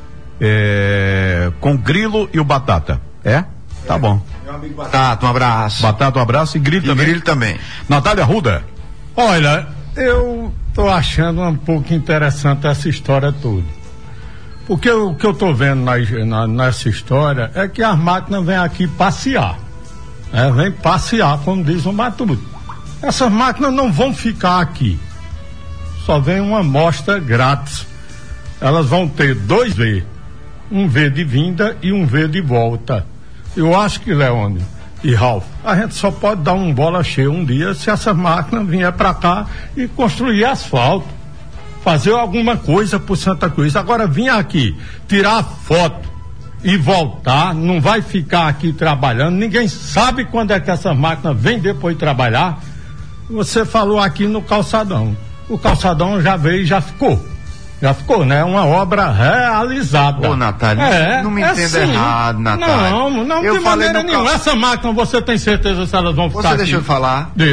é, com Grilo e o Batata. É? Tá bom. Meu amigo Batata, um abraço. Batata, um abraço, e Grilo e também. Grilo também. Natália Arruda. Olha, eu tô achando um pouco interessante essa história toda. Porque o que eu tô vendo na, na, nessa história é que as máquinas vêm aqui passear. É, vem passear, como diz o Matuto. Essas máquinas não vão ficar aqui. Só vem uma amostra grátis. Elas vão ter dois V. Um V de vinda e um V de volta. Eu acho que, Leone e Ralf, a gente só pode dar um bola cheia um dia se essas máquinas vier para cá e construir asfalto. Fazer alguma coisa por Santa Cruz. Agora, vir aqui, tirar foto e voltar, não vai ficar aqui trabalhando, ninguém sabe quando é que essa máquina vem depois de trabalhar. Você falou aqui no calçadão, o calçadão já veio e já ficou, já ficou, né? Uma obra realizada. Ô, Natália, é, não me é entenda assim. errado, Natália. Não, não eu de falei maneira no nenhuma. cal... Essa máquina, você tem certeza se elas vão ficar Você aqui? deixa eu falar? Deixa.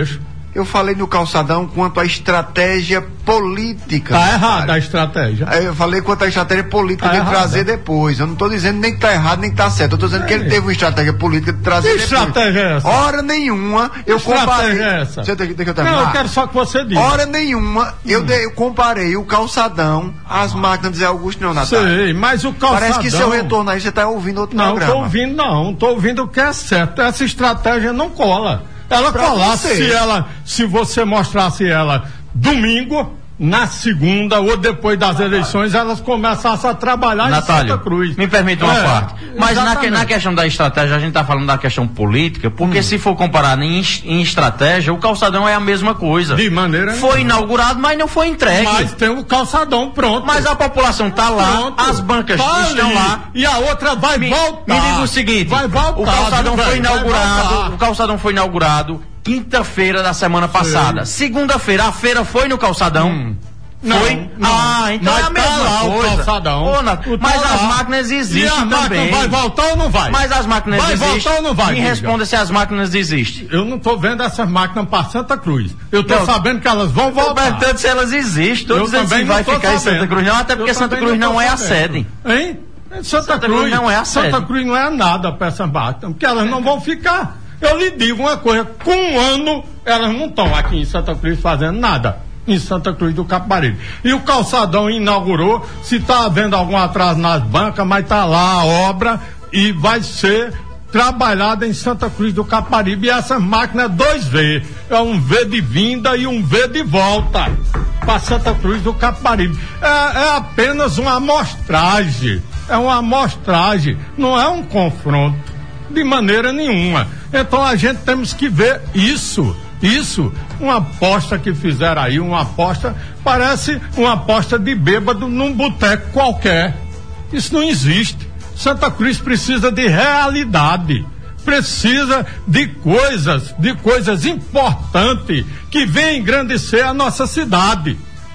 Eu falei no calçadão quanto à estratégia política. Tá errada a estratégia. Aí eu falei quanto à estratégia política Tá de errada. trazer depois. Eu não estou dizendo nem que tá errado nem que tá certo. Eu estou dizendo É. que ele teve uma estratégia política de trazer Que depois. estratégia é essa? Hora nenhuma eu Que estratégia comparei. é essa? Você tem, deixa eu terminar. Não, eu quero só que você diga. Hora nenhuma eu, dei- eu comparei o calçadão às máquinas de Zé Augusto, não, Natália. Sei, mas o calçadão... Parece que seu retorno aí você está ouvindo outro Não, programa. tô ouvindo não, tô ouvindo o que é certo. Essa estratégia não cola. Ela Pra colasse você. se ela, se você mostrasse ela domingo, na segunda ou depois das eleições, elas começassem a trabalhar Natália, em Santa Cruz. me permita uma É, parte. Mas na, que- exatamente. na questão da estratégia, a gente está falando da questão política, porque se for comparar em, es- em estratégia, o calçadão é a mesma coisa. De maneira Foi inaugurado, mas não foi entregue. Mas tem o calçadão pronto. Mas a população tá lá, Pronto. as bancas Tá estão ali. lá. E a outra vai Me, voltar. me diga o seguinte: vai voltar, o calçadão viu, foi velho? Vai inaugurado. voltar. O calçadão foi inaugurado quinta-feira da semana passada. Segunda-feira, a feira foi no calçadão. Hum. Foi? Não, não. Ah, então Mas é a mesma tá lá o coisa. calçadão. Ô, na- O mas tá as lá. máquinas E a existem máquina também. vai voltar ou não vai? Mas as máquinas Vai existem. voltar ou não vai, Me diga? responda se as máquinas existem. Eu não tô vendo essas máquinas para Santa Cruz. Eu tô Não. sabendo que elas vão Tô voltar. perguntando se elas existem. Tô Eu dizendo se também vai não tô ficar em Santa sabendo. Cruz, não, até porque Eu Santa também Cruz não tô é a sabendo. sede. Hein? Santa, Santa Cruz, Cruz não é a Santa sede. Cruz não é nada para essas máquinas, porque elas não vão ficar. Eu lhe digo uma coisa, com um ano elas não estão aqui em Santa Cruz fazendo nada. Em Santa Cruz do Capibaribe. E o calçadão inaugurou, se está havendo algum atraso nas bancas, mas está lá a obra e vai ser trabalhada em Santa Cruz do Capibaribe. E essa máquina é dois V. É um V de vinda e um V de volta para Santa Cruz do Capibaribe. É, é apenas uma amostragem. É uma amostragem, não é um confronto. De maneira nenhuma. Então a gente temos que ver isso. Isso, uma aposta que fizeram aí, uma aposta, parece uma aposta de bêbado num boteco qualquer. Isso não existe. Santa Cruz precisa de realidade. Precisa de coisas, de coisas importantes que venham engrandecer a nossa cidade.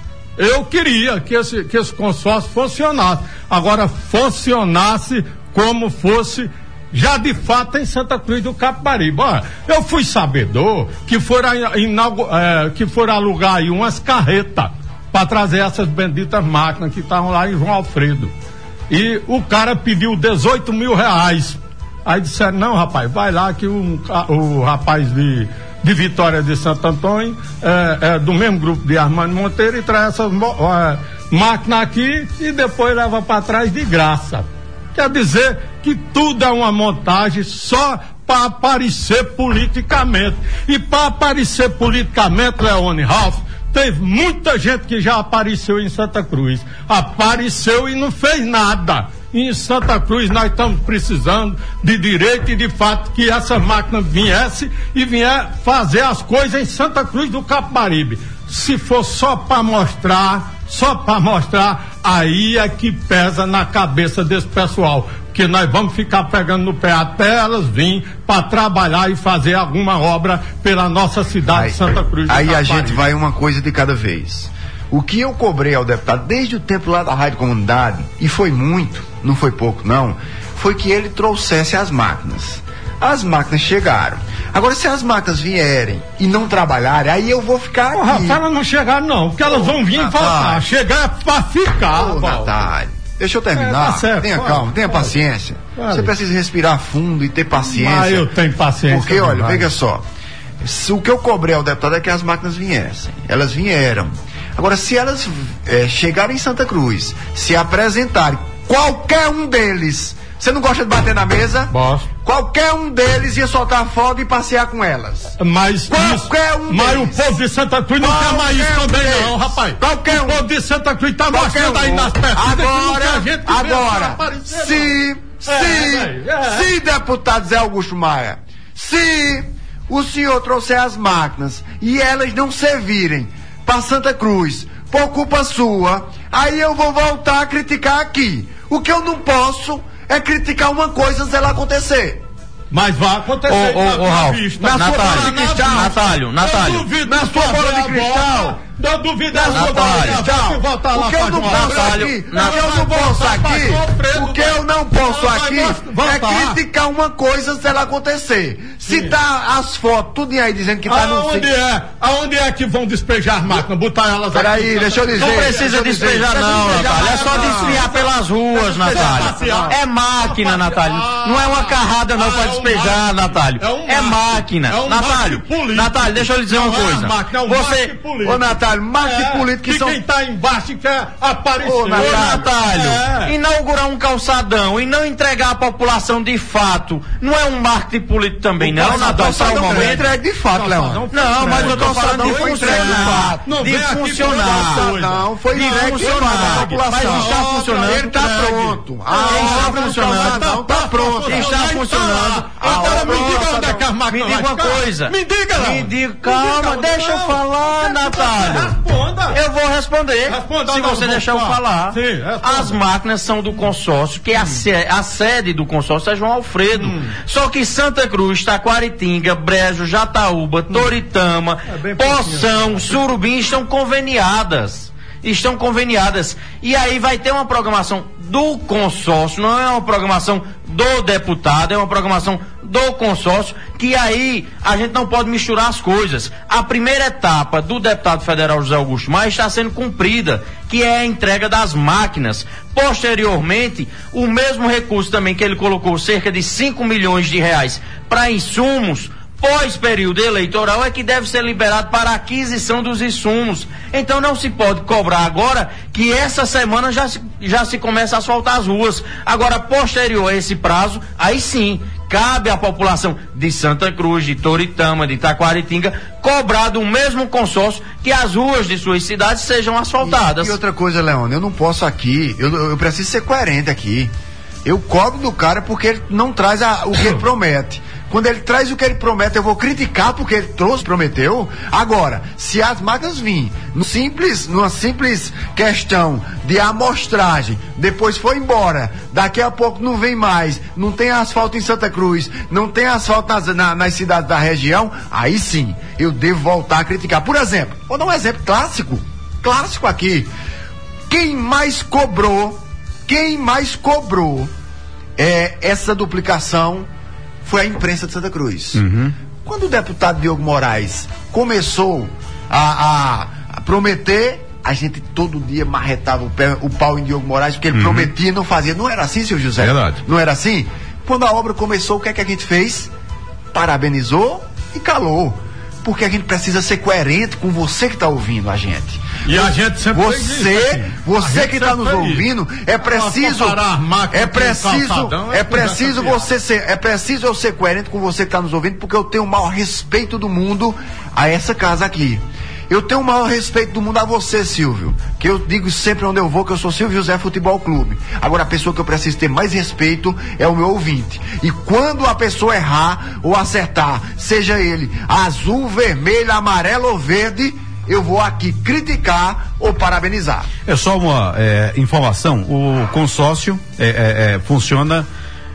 Eu queria que esse, que esse consórcio funcionasse. Agora, funcionasse como fosse já de fato em Santa Cruz do Capibaribe. Olha, eu fui sabedor que foram, inaugu- eh, que foram alugar aí umas carretas para trazer essas benditas máquinas que estavam lá em João Alfredo. E o cara pediu dezoito mil reais. Aí disseram, não, rapaz, vai lá que o, o rapaz de, de Vitória de Santo Antônio é, é do mesmo grupo de Armando Monteiro e traz essas é, máquinas aqui e depois leva para trás de graça. Quer dizer que tudo é uma montagem só para aparecer politicamente. E para aparecer politicamente, Leone Ralph, teve muita gente que já apareceu em Santa Cruz. Apareceu e não fez nada. E em Santa Cruz nós estamos precisando de direito e de fato que essa máquina viesse e vier fazer as coisas em Santa Cruz do Capibaribe. Se for só para mostrar, só para mostrar, aí é que pesa na cabeça desse pessoal. Porque nós vamos ficar pegando no pé até elas virem para trabalhar e fazer alguma obra pela nossa cidade Aí, de Santa Cruz do aí a Capibaribe. gente vai uma coisa de cada vez. O que eu cobrei ao deputado desde o tempo lá da Rádio Comunidade, e foi muito, não foi pouco não, foi que ele trouxesse as máquinas. As máquinas chegaram. Agora, se as máquinas vierem e não trabalharem, aí eu vou ficar Ô, aqui. Rafa, elas não chegaram não, porque elas Ô, vão vir e Natália. voltar. Chegar é pra ficar, Ô, Paulo. Natália, deixa eu terminar. É, tá certo, tenha fala, calma, tenha fala. paciência. Fala. Você precisa respirar fundo e ter paciência. Mas eu tenho paciência. Porque, olha, demais. veja só. Se o que eu cobrei ao deputado é que as máquinas viessem. Elas vieram. Agora, se elas é, chegarem em Santa Cruz, se apresentarem, qualquer um deles, você não gosta de bater na mesa? Gosto. Qualquer um deles ia soltar fogo e passear com elas. Mas, Qualquer isso, um mas o deles. povo de Santa Cruz não Qualquer quer mais isso um também deles. não, rapaz. Qualquer o um. povo de Santa Cruz tá Qualquer mostrando aí um. nas pesquisas Agora, que não tem gente que mesmo agora, vai aparecer, se, se, É, velho, é. se, deputado Zé Augusto Maia, se o senhor trouxer as máquinas e elas não servirem para Santa Cruz, por culpa sua, aí eu vou voltar a criticar aqui. O que eu não posso é criticar uma coisa antes dela acontecer. Mas vai acontecer. Ô, ô, ô, Ralf, vista. na sua Natália, bola de cristal. Natálio, Natálio. Eu duvido Na que sua fazer bola de a cristal, bola Eu duvido Não, Natália, tchau. O que eu não posso aqui, o que eu não posso aqui, o que eu não posso aqui é criticar uma coisa se ela acontecer. Se tá as fotos, tudo aí dizendo que tá no... Aonde é? Aonde é que vão despejar as máquinas? Botar elas aqui? Peraí, deixa eu dizer. Não precisa despejar não, Natália. É só desfiar pelas ruas, Natália. É máquina, Natália. Não é uma carrada não pra despejar, Natália. É máquina. Natália, Natália, deixa eu lhe dizer uma coisa. Você... Ô, Natália, máquina política que são... quem tá embaixo quer aparecer. Ô, Natália, inaugurar um calçadão e não entregar à população de fato, não é um marketing político também, não, Natália, para o momento. Entregue de fato, Leão. Não, mas eu tô falando de funcionar. De funcionar. Não, foi entregue de fato. Mas está funcionando. Ele tá pronto. Ah, está funcionando. Não, tá pronto. Está funcionando. Agora me diga onde é que as máquinas Me diga uma coisa. Me diga, Me diga, calma, deixa eu falar, Natália. Responda. Eu vou responder. Responda, se não, você não, deixar eu não. falar. Sim, responda. As máquinas são do consórcio, que a, se- a sede do consórcio é João Alfredo. Hum. Só que Santa Cruz, Taquaritinga, Brejo, Jataúba, Toritama, É bem Poção, Surubim estão conveniadas. Estão conveniadas. E aí vai ter uma programação do consórcio, não é uma programação do deputado, é uma programação do consórcio, que aí a gente não pode misturar as coisas. A primeira etapa do deputado federal José Augusto Maia está sendo cumprida, que é a entrega das máquinas. Posteriormente, o mesmo recurso também que ele colocou, cerca de cinco milhões de reais para insumos, pós-período eleitoral, é que deve ser liberado para a aquisição dos insumos. Então não se pode cobrar agora que essa semana já se, já se começa a asfaltar as ruas. Agora, posterior a esse prazo, aí sim, cabe à população de Santa Cruz, de Toritama, de Taquaritinga, cobrar do mesmo consórcio que as ruas de suas cidades sejam asfaltadas. E, e outra coisa, Leone, eu não posso aqui, eu, eu preciso ser coerente aqui. Eu cobro do cara porque ele não traz a, o que ele promete. Quando ele traz o que ele promete, eu vou criticar porque ele trouxe, prometeu. Agora, se as máquinas virem no simples, numa simples questão de amostragem, depois foi embora, daqui a pouco não vem mais, não tem asfalto em Santa Cruz, não tem asfalto nas, na, nas cidades da região, aí sim, eu devo voltar a criticar. Por exemplo, vou dar um exemplo clássico, clássico aqui. Quem mais cobrou, quem mais cobrou é, essa duplicação foi a imprensa de Santa Cruz. Uhum. Quando o deputado Diogo Moraes começou a, a, a prometer, a gente todo dia marretava o, pé, o pau em Diogo Moraes, porque ele Uhum. prometia e não fazia. Não era assim, seu José? Verdade. Não era assim? Quando a obra começou, o que é que a gente fez? Parabenizou e calou. Porque a gente precisa ser coerente com você que está ouvindo a gente. E a gente sempre fez isso Você, aqui. você A gente que está sempre nos fez ouvindo, é preciso, comparar as máquinas é com preciso, calçadão, é é preciso conversa você ser, é preciso eu ser coerente com você que está nos ouvindo, porque eu tenho o maior respeito do mundo a essa casa aqui. Eu tenho o maior respeito do mundo a você, Silvio, que eu digo sempre onde eu vou que eu sou Silvio José Futebol Clube. Agora, a pessoa que eu preciso ter mais respeito é o meu ouvinte. E quando a pessoa errar ou acertar, seja ele azul, vermelho, amarelo ou verde, eu vou aqui criticar ou parabenizar. É só uma é, informação, o consórcio é, é, é, funciona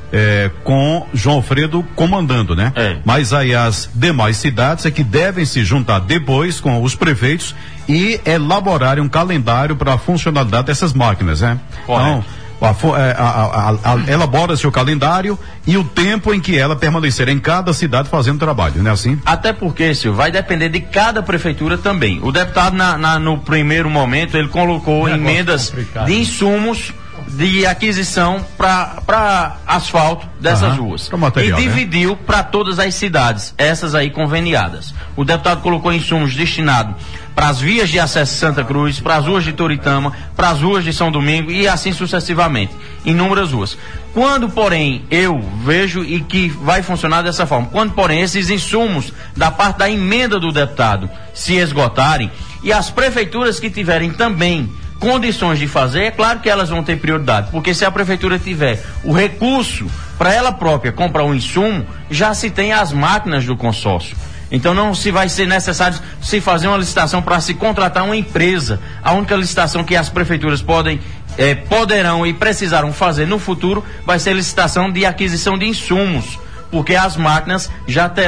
é, com João Alfredo comandando, né? É. Mas aí as demais cidades é que devem se juntar depois com os prefeitos e elaborarem um calendário para a funcionalidade dessas máquinas, né? Correto. Então, a fo- é, a- a- a- a- elabora-se o calendário e o tempo em que ela permanecerá em cada cidade fazendo trabalho, não é assim? Até porque, Silvio, vai depender de cada prefeitura também. O deputado, na, na- no primeiro momento, ele colocou Negócio emendas complicado. de insumos de aquisição para asfalto dessas Aham, ruas. pra material, e né? dividiu para todas as cidades, essas aí conveniadas. O deputado colocou insumos destinados para as vias de acesso a Santa Cruz, para as ruas de Toritama, para as ruas de São Domingo e assim sucessivamente, inúmeras ruas. Quando, porém, eu vejo e que vai funcionar dessa forma, quando, porém, esses insumos da parte da emenda do deputado se esgotarem e as prefeituras que tiverem também condições de fazer, é claro que elas vão ter prioridade, porque se a prefeitura tiver o recurso para ela própria comprar um insumo, já se tem as máquinas do consórcio. Então não se vai ser necessário se fazer uma licitação para se contratar uma empresa. A única licitação que as prefeituras podem, eh, poderão e precisarão fazer no futuro vai ser licitação de aquisição de insumos, porque as máquinas já terão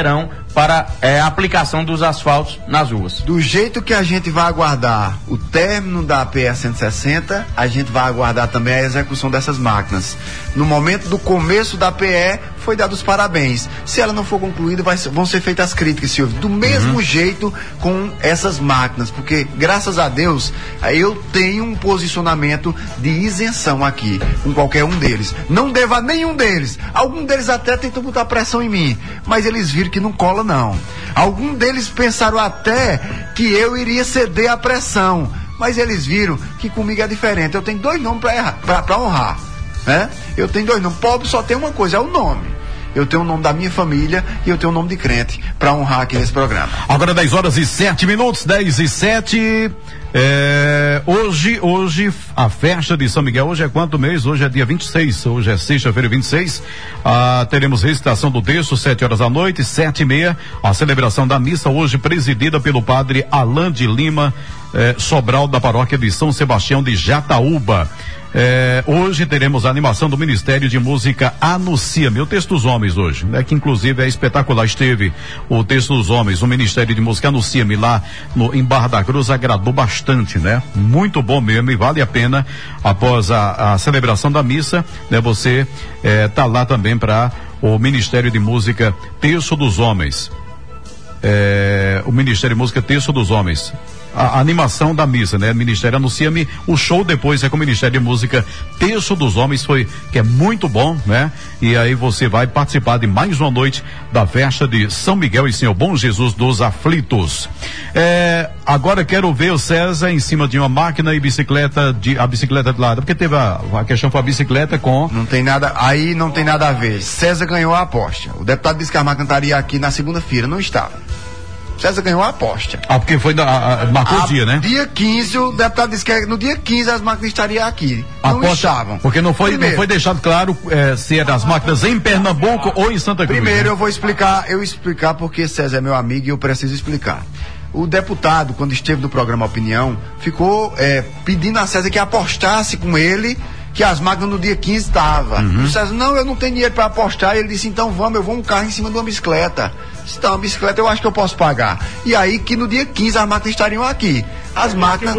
para é, a aplicação dos asfaltos nas ruas. Do jeito que a gente vai aguardar o término da P E cento e sessenta, a gente vai aguardar também a execução dessas máquinas. No momento do começo da P E, foi dado os parabéns. Se ela não for concluída, vai, vão ser feitas as críticas, Silvio. Do mesmo uhum. jeito com essas máquinas, porque, graças a Deus, eu tenho um posicionamento de isenção aqui, com qualquer um deles. Não devo a nenhum deles. Algum deles até tentou botar pressão em mim, mas eles viram que não cola, não. Algum deles pensaram até que eu iria ceder à pressão, mas eles viram que comigo é diferente. Eu tenho dois nomes para honrar, né? Eu tenho dois nomes. Pobre só tem uma coisa, é o nome. Eu tenho o nome da minha família e eu tenho o nome de crente para honrar aqui nesse programa. Agora dez horas e sete minutos, dez e sete. É, hoje, hoje, a festa de São Miguel, hoje é quanto mês? Hoje é dia vinte e seis, hoje é sexta-feira vinte e seis. Ah, teremos recitação do texto, sete horas da noite, sete e meia, a celebração da missa, hoje presidida pelo padre Alain de Lima, eh, Sobral, da paróquia de São Sebastião de Jataúba. É, hoje teremos a animação do Ministério de Música Anuncia-me, o Texto dos Homens hoje, né, que inclusive é espetacular. Esteve o Texto dos Homens, o Ministério de Música Anuncia-me lá no, em Barra da Cruz, agradou bastante, né? Muito bom mesmo e vale a pena, após a, a celebração da missa, né? Você é, tá lá também para o Ministério de Música Texto dos Homens. É, o Ministério de Música Texto dos Homens. A, a animação da missa, né? Ministério Anuncia-me, o show depois é com o Ministério de Música Terço dos Homens, foi, que é muito bom, né? E aí você vai participar de mais uma noite da festa de São Miguel e Senhor Bom Jesus dos Aflitos. É, agora quero ver o César em cima de uma máquina e bicicleta, de, a bicicleta de lado, porque teve a, a questão foi a bicicleta com... Não tem nada, aí não tem nada a ver. César ganhou a aposta. O deputado disse que a máquina estaria aqui na segunda-feira, não estava. César ganhou a aposta. Ah, porque foi da, a, marcou a, o dia, né? Dia quinze, o deputado disse que no dia quinze as máquinas estariam aqui. Não aposta, estavam. Porque não foi, não foi deixado claro é, se eram as máquinas em Pernambuco ou em Santa Cruz. Primeiro né? eu vou explicar, eu explicar porque César é meu amigo e eu preciso explicar. O deputado, quando esteve no programa Opinião, ficou é, pedindo a César que apostasse com ele que as máquinas no dia quinze estavam. Uhum. O César, não, eu não tenho dinheiro para apostar. Ele disse, então vamos, eu vou um carro em cima de uma bicicleta. Então, a bicicleta eu acho que eu posso pagar. E aí que no dia quinze as máquinas estariam aqui. As máquinas.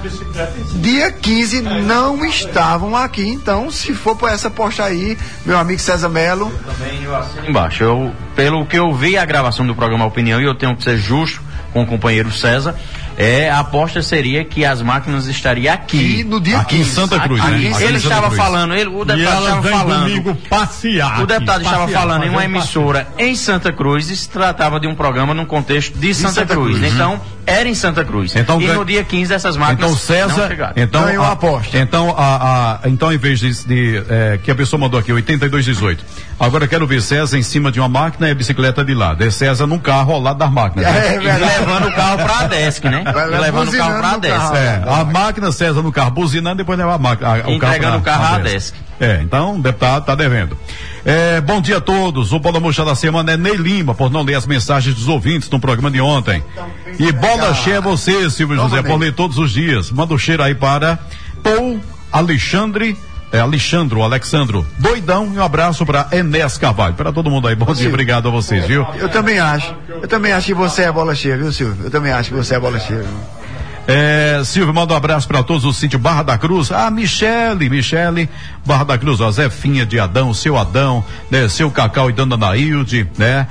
Dia quinze não estavam aqui. Então, se for por essa aposta aí, meu amigo César Melo. Eu também eu assino embaixo. Eu, pelo que eu vi a gravação do programa Opinião, e eu tenho que ser justo com o companheiro César, é, a aposta seria que as máquinas estariam aqui. E no dia aqui quinze. Em Santa Cruz, aqui, né? Ele aqui estava Cruz. falando, ele, o deputado estava falando. Domingo passear o deputado aqui, estava passear, falando em uma um emissora passear. Em Santa Cruz e se tratava de um programa num contexto de Santa, Santa Cruz. Cruz. Então, era em Santa Cruz. Então, e no dia quinze essas máquinas então, César, não chegaram. Então, ganhou a aposta. Então, a, a, então, em vez de, de é, que a pessoa mandou aqui, oitenta e dois dezoito. Agora eu quero ver César em cima de uma máquina e a bicicleta de lado. É César num carro ao lado das máquinas. É, né? é e levando o carro pra Adesc, né? Vai, e levando o carro pra Adesc. É, a máquina, César no carro buzinando, depois leva a máquina. A, o entregando o carro à Adesc. É, então o deputado tá devendo. É, bom dia a todos. O Bola Murcha da semana é Ney Lima, por não ler as mensagens dos ouvintes no programa de ontem. E bola cheia é você, Silvio José, Toma por ler todos os dias. Manda o um cheiro aí para Paul Alexandre. É Alexandro, Alexandro, doidão, e um abraço para Enes Carvalho. Para todo mundo aí, bom dia, obrigado a vocês, viu? Eu também acho. Eu também acho que você é bola cheia, viu, Silvio? Eu também acho que você é bola cheia. Viu? É, Silvio, manda um abraço para todos o sítio Barra da Cruz. Ah, Michele, Michele, Barra da Cruz, ó, Zefinha de Adão, seu Adão, né? Seu Cacau e Dona Nailde, né?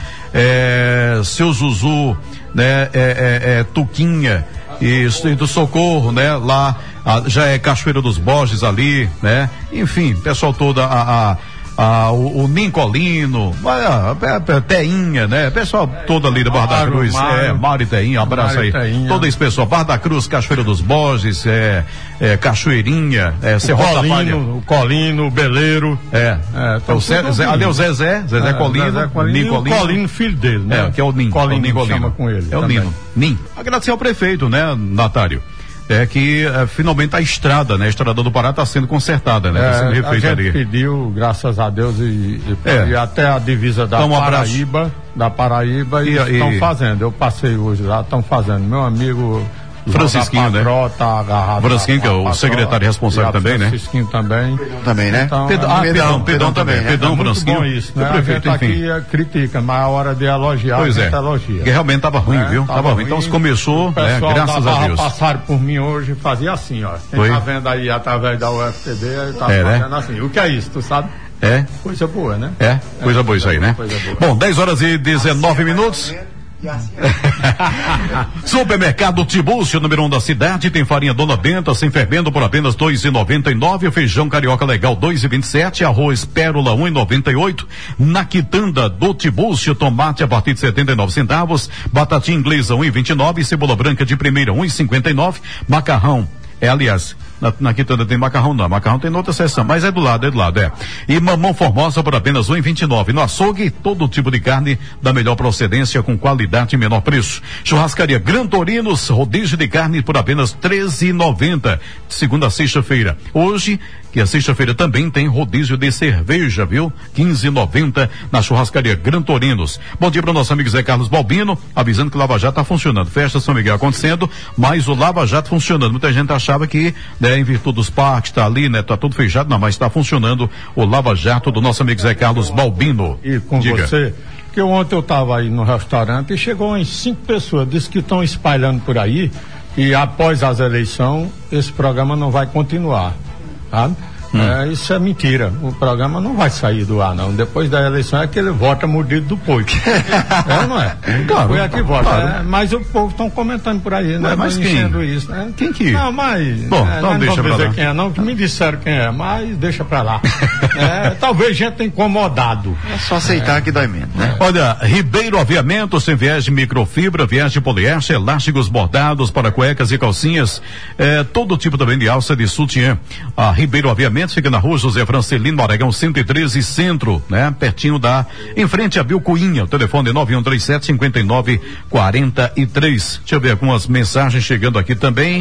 É, seu Zuzu, né? É, é, é, Tuquinha e, e do Socorro, né? Lá, a, já é Cachoeira dos Borges ali, né? Enfim, pessoal todo, a, a Ah, o, o Nincolino, a, a, a Teinha, né? Pessoal todo ali da Barra da Cruz, Mário, é, Mário e Teinha, um abraço Mário aí. Teinha. Todo esse pessoal, Barra da Cruz, Cachoeira dos Borges, é, é Cachoeirinha, é, Serrota da Palha. O Colino, o Beleiro. É, é então, o Zé, ali é o Zezé, Zezé é, Colino, Zezé Colino, Nicolino. E o Colino, filho dele, né? É, que é o Nin, Colino, o Nicolino. chama com ele. É o também. Nino, Nin. Agradecer ao prefeito, né, Natário? É que é, finalmente a estrada, né? A estrada do Pará está sendo consertada, né? Tá sendo é, a gente ali. Pediu, graças a Deus, e, e, é. e até a divisa da então, um Paraíba, da Paraíba, e estão fazendo. Eu passei hoje lá, estão fazendo. Meu amigo Francisquinho, né? Francisquinho, que é o secretário responsável também, né? Francisquinho também. Também, né? Então, Pedão, ah, Pedão, Pedão também. Pedão, muito Francisquinho. bom isso, né? O prefeito, a gente enfim. aqui critica, mas a hora de elogiar, Pois a é. gente elogia. Porque realmente tava ruim, É, viu? tava Tava ruim. Então ruim. se começou, O né? pessoal Graças da a Barra Deus. passaram por mim hoje, fazia assim, ó. Quem Foi? tá vendo aí através da U F T B, aí tá É, né? fazendo assim. O que é isso, tu sabe? É? Coisa boa, né? É? Coisa boa isso aí, né? Coisa boa. Bom, dez horas e dezenove minutos. Supermercado Tibúrcio, número um da cidade, tem farinha Dona Benta sem fermento por apenas dois e noventa e nove, feijão carioca legal dois e vinte e sete, arroz pérola um e noventa e oito, na quitanda do Tibúrcio, tomate a partir de setenta e nove centavos, batatinha inglesa um e vinte e nove, cebola branca de primeira um e cinquenta e nove, macarrão, é aliás, na, na quitanda tem macarrão não, macarrão tem outra seção, mas é do lado, é do lado, é. E mamão formosa por apenas um e vinte e nove. No açougue, todo tipo de carne da melhor procedência com qualidade e menor preço. Churrascaria Gran Torinos, rodízio de carne por apenas treze e noventa, de segunda a sexta-feira. Hoje, que a sexta-feira também tem rodízio de cerveja, viu? quinze e noventa na churrascaria Gran Torinos. Bom dia para o nosso amigo Zé Carlos Balbino, avisando que o Lava Jato está funcionando. Festa São Miguel acontecendo, mas o Lava Jato funcionando. Muita gente achava que, né, em virtude dos parques, tá ali, né, tá tudo fechado, não, mas está funcionando o Lava Jato do nosso amigo Zé Carlos Balbino. E com Diga. você, que ontem eu estava aí no restaurante e chegou umas cinco pessoas, disse que estão espalhando por aí e após as eleições esse programa não vai continuar, sabe? Hum. É, isso é mentira, o programa não vai sair do ar não, depois da eleição é que ele vota mordido do poico. É ou não é? Claro, foi aqui vota, claro. é, mas o povo estão comentando por aí, né? Mas quem? Enchendo isso, né? Quem que? Não, mas Bom, é, então não deixa vou pra dizer lá. quem é não, que me disseram quem é, mas deixa pra lá. É, talvez gente incomodado. É só aceitar que dói menos, né? Olha, Ribeiro Aviamentos tem viés de microfibra, viés de poliéster, elásticos bordados para cuecas e calcinhas, é, todo tipo também de alça de sutiã. A Ribeiro Aviamentos fica na rua José Francelino Aragão cento e treze Centro, né? Pertinho da, em frente a Bilcoinha, o telefone é nove um três sete, cinco nove quatro três. Deixa eu ver algumas mensagens chegando aqui também.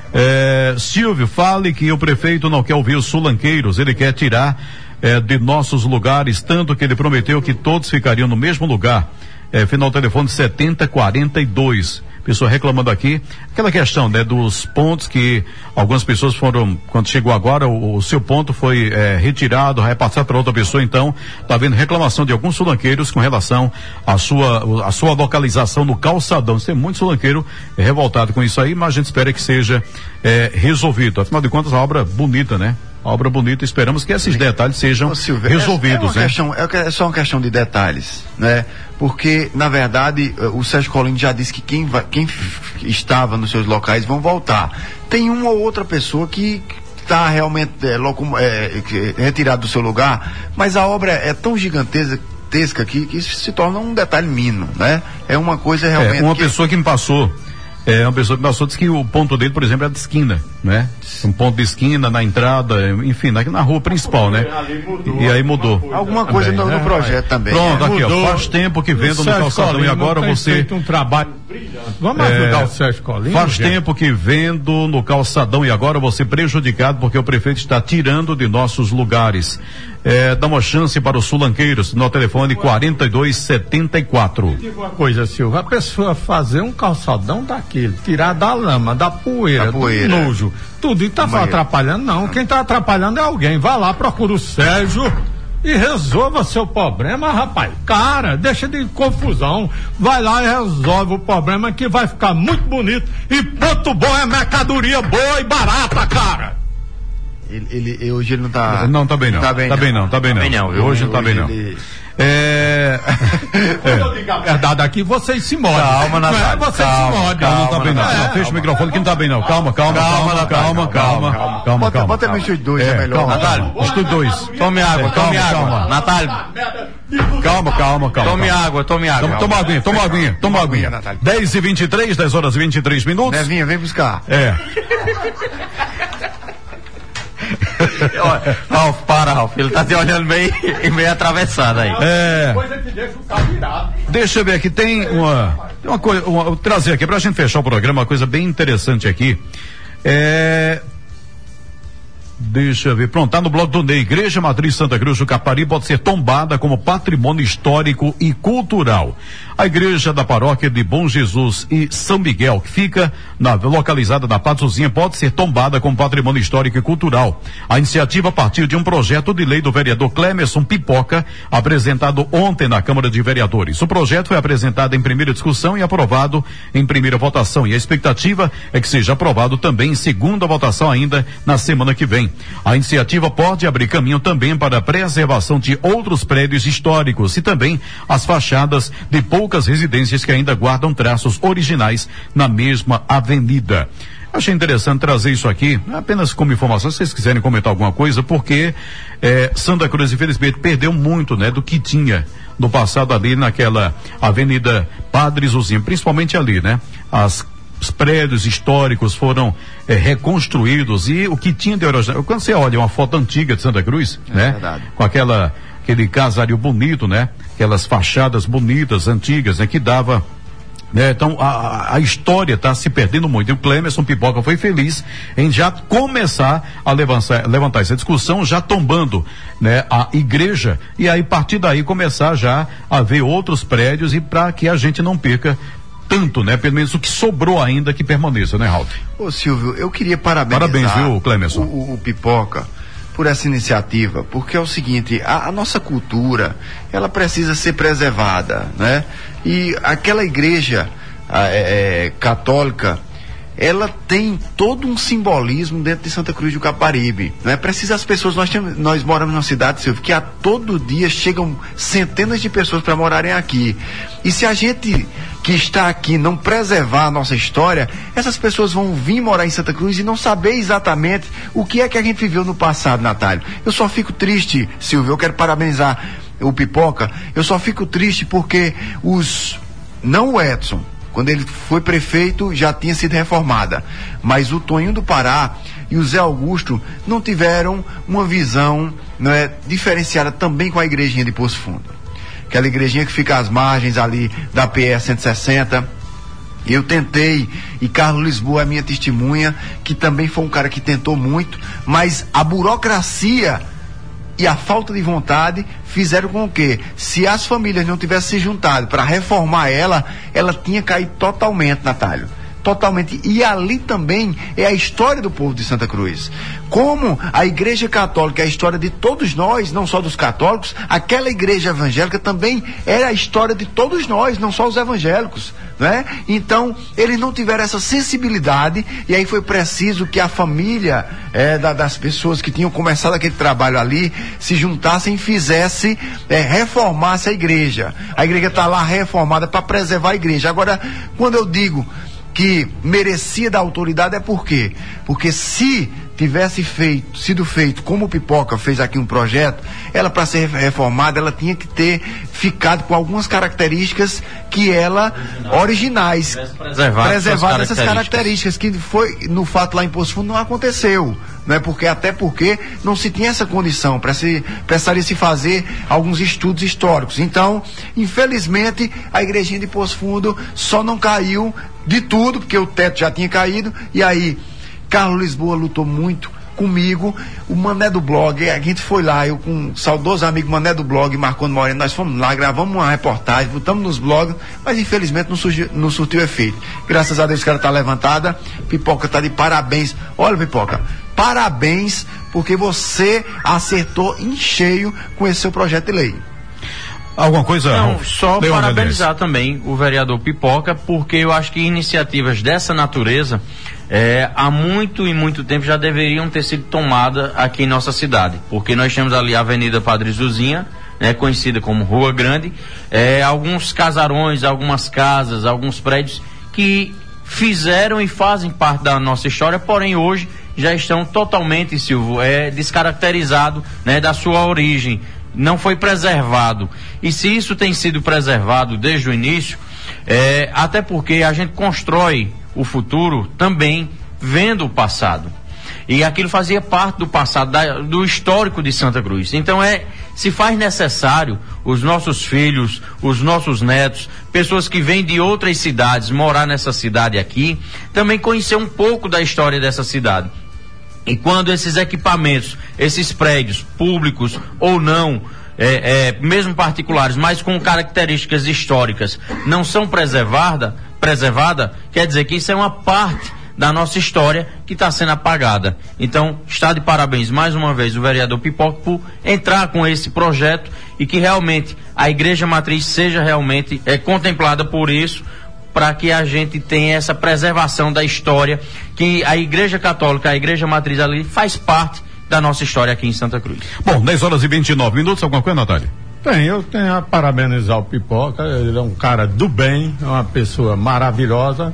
É, Silvio, fale que o prefeito não quer ouvir os sulanqueiros, ele quer tirar é, de nossos lugares, tanto que ele prometeu que todos ficariam no mesmo lugar. É, final telefone setenta quarenta e dois. Pessoa reclamando aqui, aquela questão, né, dos pontos que algumas pessoas foram, quando chegou agora, o, o seu ponto foi é, retirado, repassado para outra pessoa, então, tá havendo reclamação de alguns sulanqueiros com relação à sua, a sua localização no calçadão. Tem muito sulanqueiro é, revoltado com isso aí, mas a gente espera que seja é, resolvido. Afinal de contas, a obra bonita, né? A obra bonita, esperamos que esses detalhes sejam Ô, Silvio, resolvidos, é, é, uma né? questão, é, é só uma questão de detalhes, né? Porque, na verdade, o Sérgio Colino já disse que quem, vai, quem f- estava nos seus locais vão voltar. Tem uma ou outra pessoa que está realmente é, locum, é, é, retirada do seu lugar, mas a obra é tão gigantesca que, que isso se torna um detalhe mínimo, né? É uma coisa realmente... É, uma que... pessoa que me passou, é, uma pessoa que me passou disse que o ponto dele, por exemplo, é de esquina, né? Um ponto de esquina na entrada, enfim, na, na rua principal, né? E aí mudou. Alguma coisa também, no, né? no projeto também. Pronto, né? aqui, ó, Mudou. faz tempo que vendo no Sérgio calçadão Colino e agora tem você... feito um trabalho brilhante. Vamos É, ajudar o Sérgio Colino, Faz gente? tempo que vendo no calçadão e agora você prejudicado porque o prefeito está tirando de nossos lugares. É, dá uma chance para os sulanqueiros no telefone quarenta e dois setenta e quatro. Diga uma coisa, Silvio, a pessoa fazer um calçadão daquele, tirar da lama, da poeira, Da poeira. do nojo, tudo, e tá Banheiro. atrapalhando, não. Quem tá atrapalhando é alguém. Vai lá, procura o Sérgio e resolva seu problema, rapaz. Cara, deixa de confusão. Vai lá e resolve o problema que vai ficar muito bonito. E ponto bom é mercadoria boa e barata, cara. Ele, ele, hoje ele não tá... Não, tá bem não. Tá bem, tá bem não, tá bem não. Tá bem não, viu? Hoje não tá bem não. ele- É... Quando eu digo a verdade aqui, vocês se modem. Calma, Não é? Natália. Vocês Calma, se modem. calma, não tá bem não. É. Não, fecha o microfone que não tá bem não. Calma, calma, calma, Calma, calma, Natália, calma, calma, calma. calma, Bota, calma. bota no estúdio dois, é, É, melhor. calma, Natália. Estúdio dois. Tome água, É, tome calma, água. calma. Natália, Calma, calma, calma. tome calma. água, tome água. Toma, toma aguinha, toma aguinha, toma aguinha. Natália. dez e vinte e três, dez horas e vinte e três minutos. Nevinha, vem buscar. É. Olha, Ralf, para, Ralf. Ele tá te olhando meio, meio atravessado aí. É. Coisa que deixa o carro virado. Deixa eu ver aqui, tem uma, tem uma coisa, uma, vou trazer aqui pra gente fechar o programa, uma coisa bem interessante aqui. É, Deixa eu ver, pronto, tá no blog do Ney. Igreja Matriz Santa Cruz do Capari pode ser tombada como patrimônio histórico e cultural. A igreja da paróquia de Bom Jesus e São Miguel, que fica na, localizada na Patuzinha, pode ser tombada como patrimônio histórico e cultural. A iniciativa partiu de um projeto de lei do vereador Clemerson Pipoca, apresentado ontem na Câmara de Vereadores. O projeto foi apresentado em primeira discussão e aprovado em primeira votação, e a expectativa é que seja aprovado também em segunda votação ainda na semana que vem. A iniciativa pode abrir caminho também para a preservação de outros prédios históricos e também as fachadas de poucas residências que ainda guardam traços originais na mesma avenida. Achei interessante trazer isso aqui, apenas como informação, se vocês quiserem comentar alguma coisa, porque eh, Santa Cruz, infelizmente, perdeu muito, né, do que tinha no passado ali naquela Avenida Padre Zuzinho, principalmente ali, né? As Os prédios históricos foram eh, reconstruídos e o que tinha de original. Quando você olha uma foto antiga de Santa Cruz, é, né? Verdade. Com aquela, aquele casario bonito, né? Aquelas fachadas bonitas, antigas, né? Que dava, né? Então a, a história está se perdendo muito. E o Clemerson Pipoca foi feliz em já começar a levantar, levantar essa discussão, já tombando, né? A igreja, e aí a partir daí começar já a ver outros prédios, e para que a gente não perca tanto, né? Pelo menos o que sobrou ainda que permaneça, né, Ralf? Ô Silvio, eu queria parabenizar Parabéns, viu, Clemerson? O, o Pipoca por essa iniciativa, porque é o seguinte, a, a nossa cultura, ela precisa ser preservada, né? E aquela igreja a, é, católica, ela tem todo um simbolismo dentro de Santa Cruz do Caparibe, não é? Precisa as pessoas, nós temos, nós moramos numa cidade, Silvio, que a todo dia chegam centenas de pessoas para morarem aqui, e se a gente que está aqui não preservar a nossa história, essas pessoas vão vir morar em Santa Cruz e não saber exatamente o que é que a gente viveu no passado, Natália. Eu só fico triste, Silvio, eu quero parabenizar o Pipoca, eu só fico triste porque os, não o Edson, quando ele foi prefeito, já tinha sido reformada. Mas o Toninho do Pará e o Zé Augusto não tiveram uma visão, não é, diferenciada também com a igrejinha de Poço Fundo. Aquela igrejinha que fica às margens ali da P E cento e sessenta. Eu tentei, e Carlos Lisboa é minha testemunha, que também foi um cara que tentou muito, mas a burocracia e a falta de vontade fizeram com que, se as famílias não tivessem se juntado para reformar ela, ela tinha caído totalmente, Natália. Totalmente. E ali também é a história do povo de Santa Cruz. Como a igreja católica é a história de todos nós, não só dos católicos, aquela igreja evangélica também era a história de todos nós, não só os evangélicos, né? Então, eles não tiveram essa sensibilidade, e aí foi preciso que a família é, da, das pessoas que tinham começado aquele trabalho ali se juntassem e fizesse, é, reformasse a igreja. A igreja está lá reformada para preservar a igreja. Agora, quando eu digo que merecia da autoridade, é por quê? Porque se tivesse feito, sido feito como o Pipoca fez aqui um projeto, ela, para ser reformada, ela tinha que ter ficado com algumas características que ela, originais, preservar preservar essas características, que foi, no fato lá em Poço Fundo, não aconteceu, né? Porque, até porque não se tinha essa condição, para se, precisaria se fazer alguns estudos históricos. Então, infelizmente, a igrejinha de Poço Fundo só não caiu de tudo, porque o teto já tinha caído, e aí Carlos Lisboa lutou muito comigo, o Mané do Blog, a gente foi lá, eu com o saudoso amigo Mané do Blog, Marconi Moreno, nós fomos lá, gravamos uma reportagem, botamos nos blogs, mas infelizmente não, surgiu, não surtiu efeito. Graças a Deus que ela está levantada, Pipoca está de parabéns. Olha, Pipoca, parabéns, porque você acertou em cheio com esse seu projeto de lei. Alguma coisa? Não, só Leon parabenizar também o vereador Pipoca, porque eu acho que iniciativas dessa natureza, é, há muito e muito tempo já deveriam ter sido tomadas aqui em nossa cidade, porque nós temos ali a Avenida Padre Zuzinha, né, conhecida como Rua Grande, é, alguns casarões, algumas casas, alguns prédios que fizeram e fazem parte da nossa história, porém hoje já estão totalmente, Silvio, é, descaracterizado, né, da sua origem. Não foi preservado. E se isso tem sido preservado desde o início, é, até porque a gente constrói o futuro também vendo o passado. E aquilo fazia parte do passado, da, do histórico de Santa Cruz. Então é, se faz necessário os nossos filhos, os nossos netos, pessoas que vêm de outras cidades, morar nessa cidade aqui, também conhecer um pouco da história dessa cidade. E quando esses equipamentos, esses prédios, públicos ou não, é, é, mesmo particulares, mas com características históricas, não são preservadas, preservada, quer dizer que isso é uma parte da nossa história que está sendo apagada. Então, está de parabéns mais uma vez o vereador Pipoca por entrar com esse projeto e que realmente a Igreja Matriz seja realmente é, contemplada por isso, para que a gente tenha essa preservação da história, que a Igreja Católica, a Igreja Matriz ali faz parte da nossa história aqui em Santa Cruz. Bom, dez horas e vinte e nove minutos, alguma coisa, Natália? Tem, eu tenho a parabenizar o Pipoca, ele é um cara do bem, é uma pessoa maravilhosa.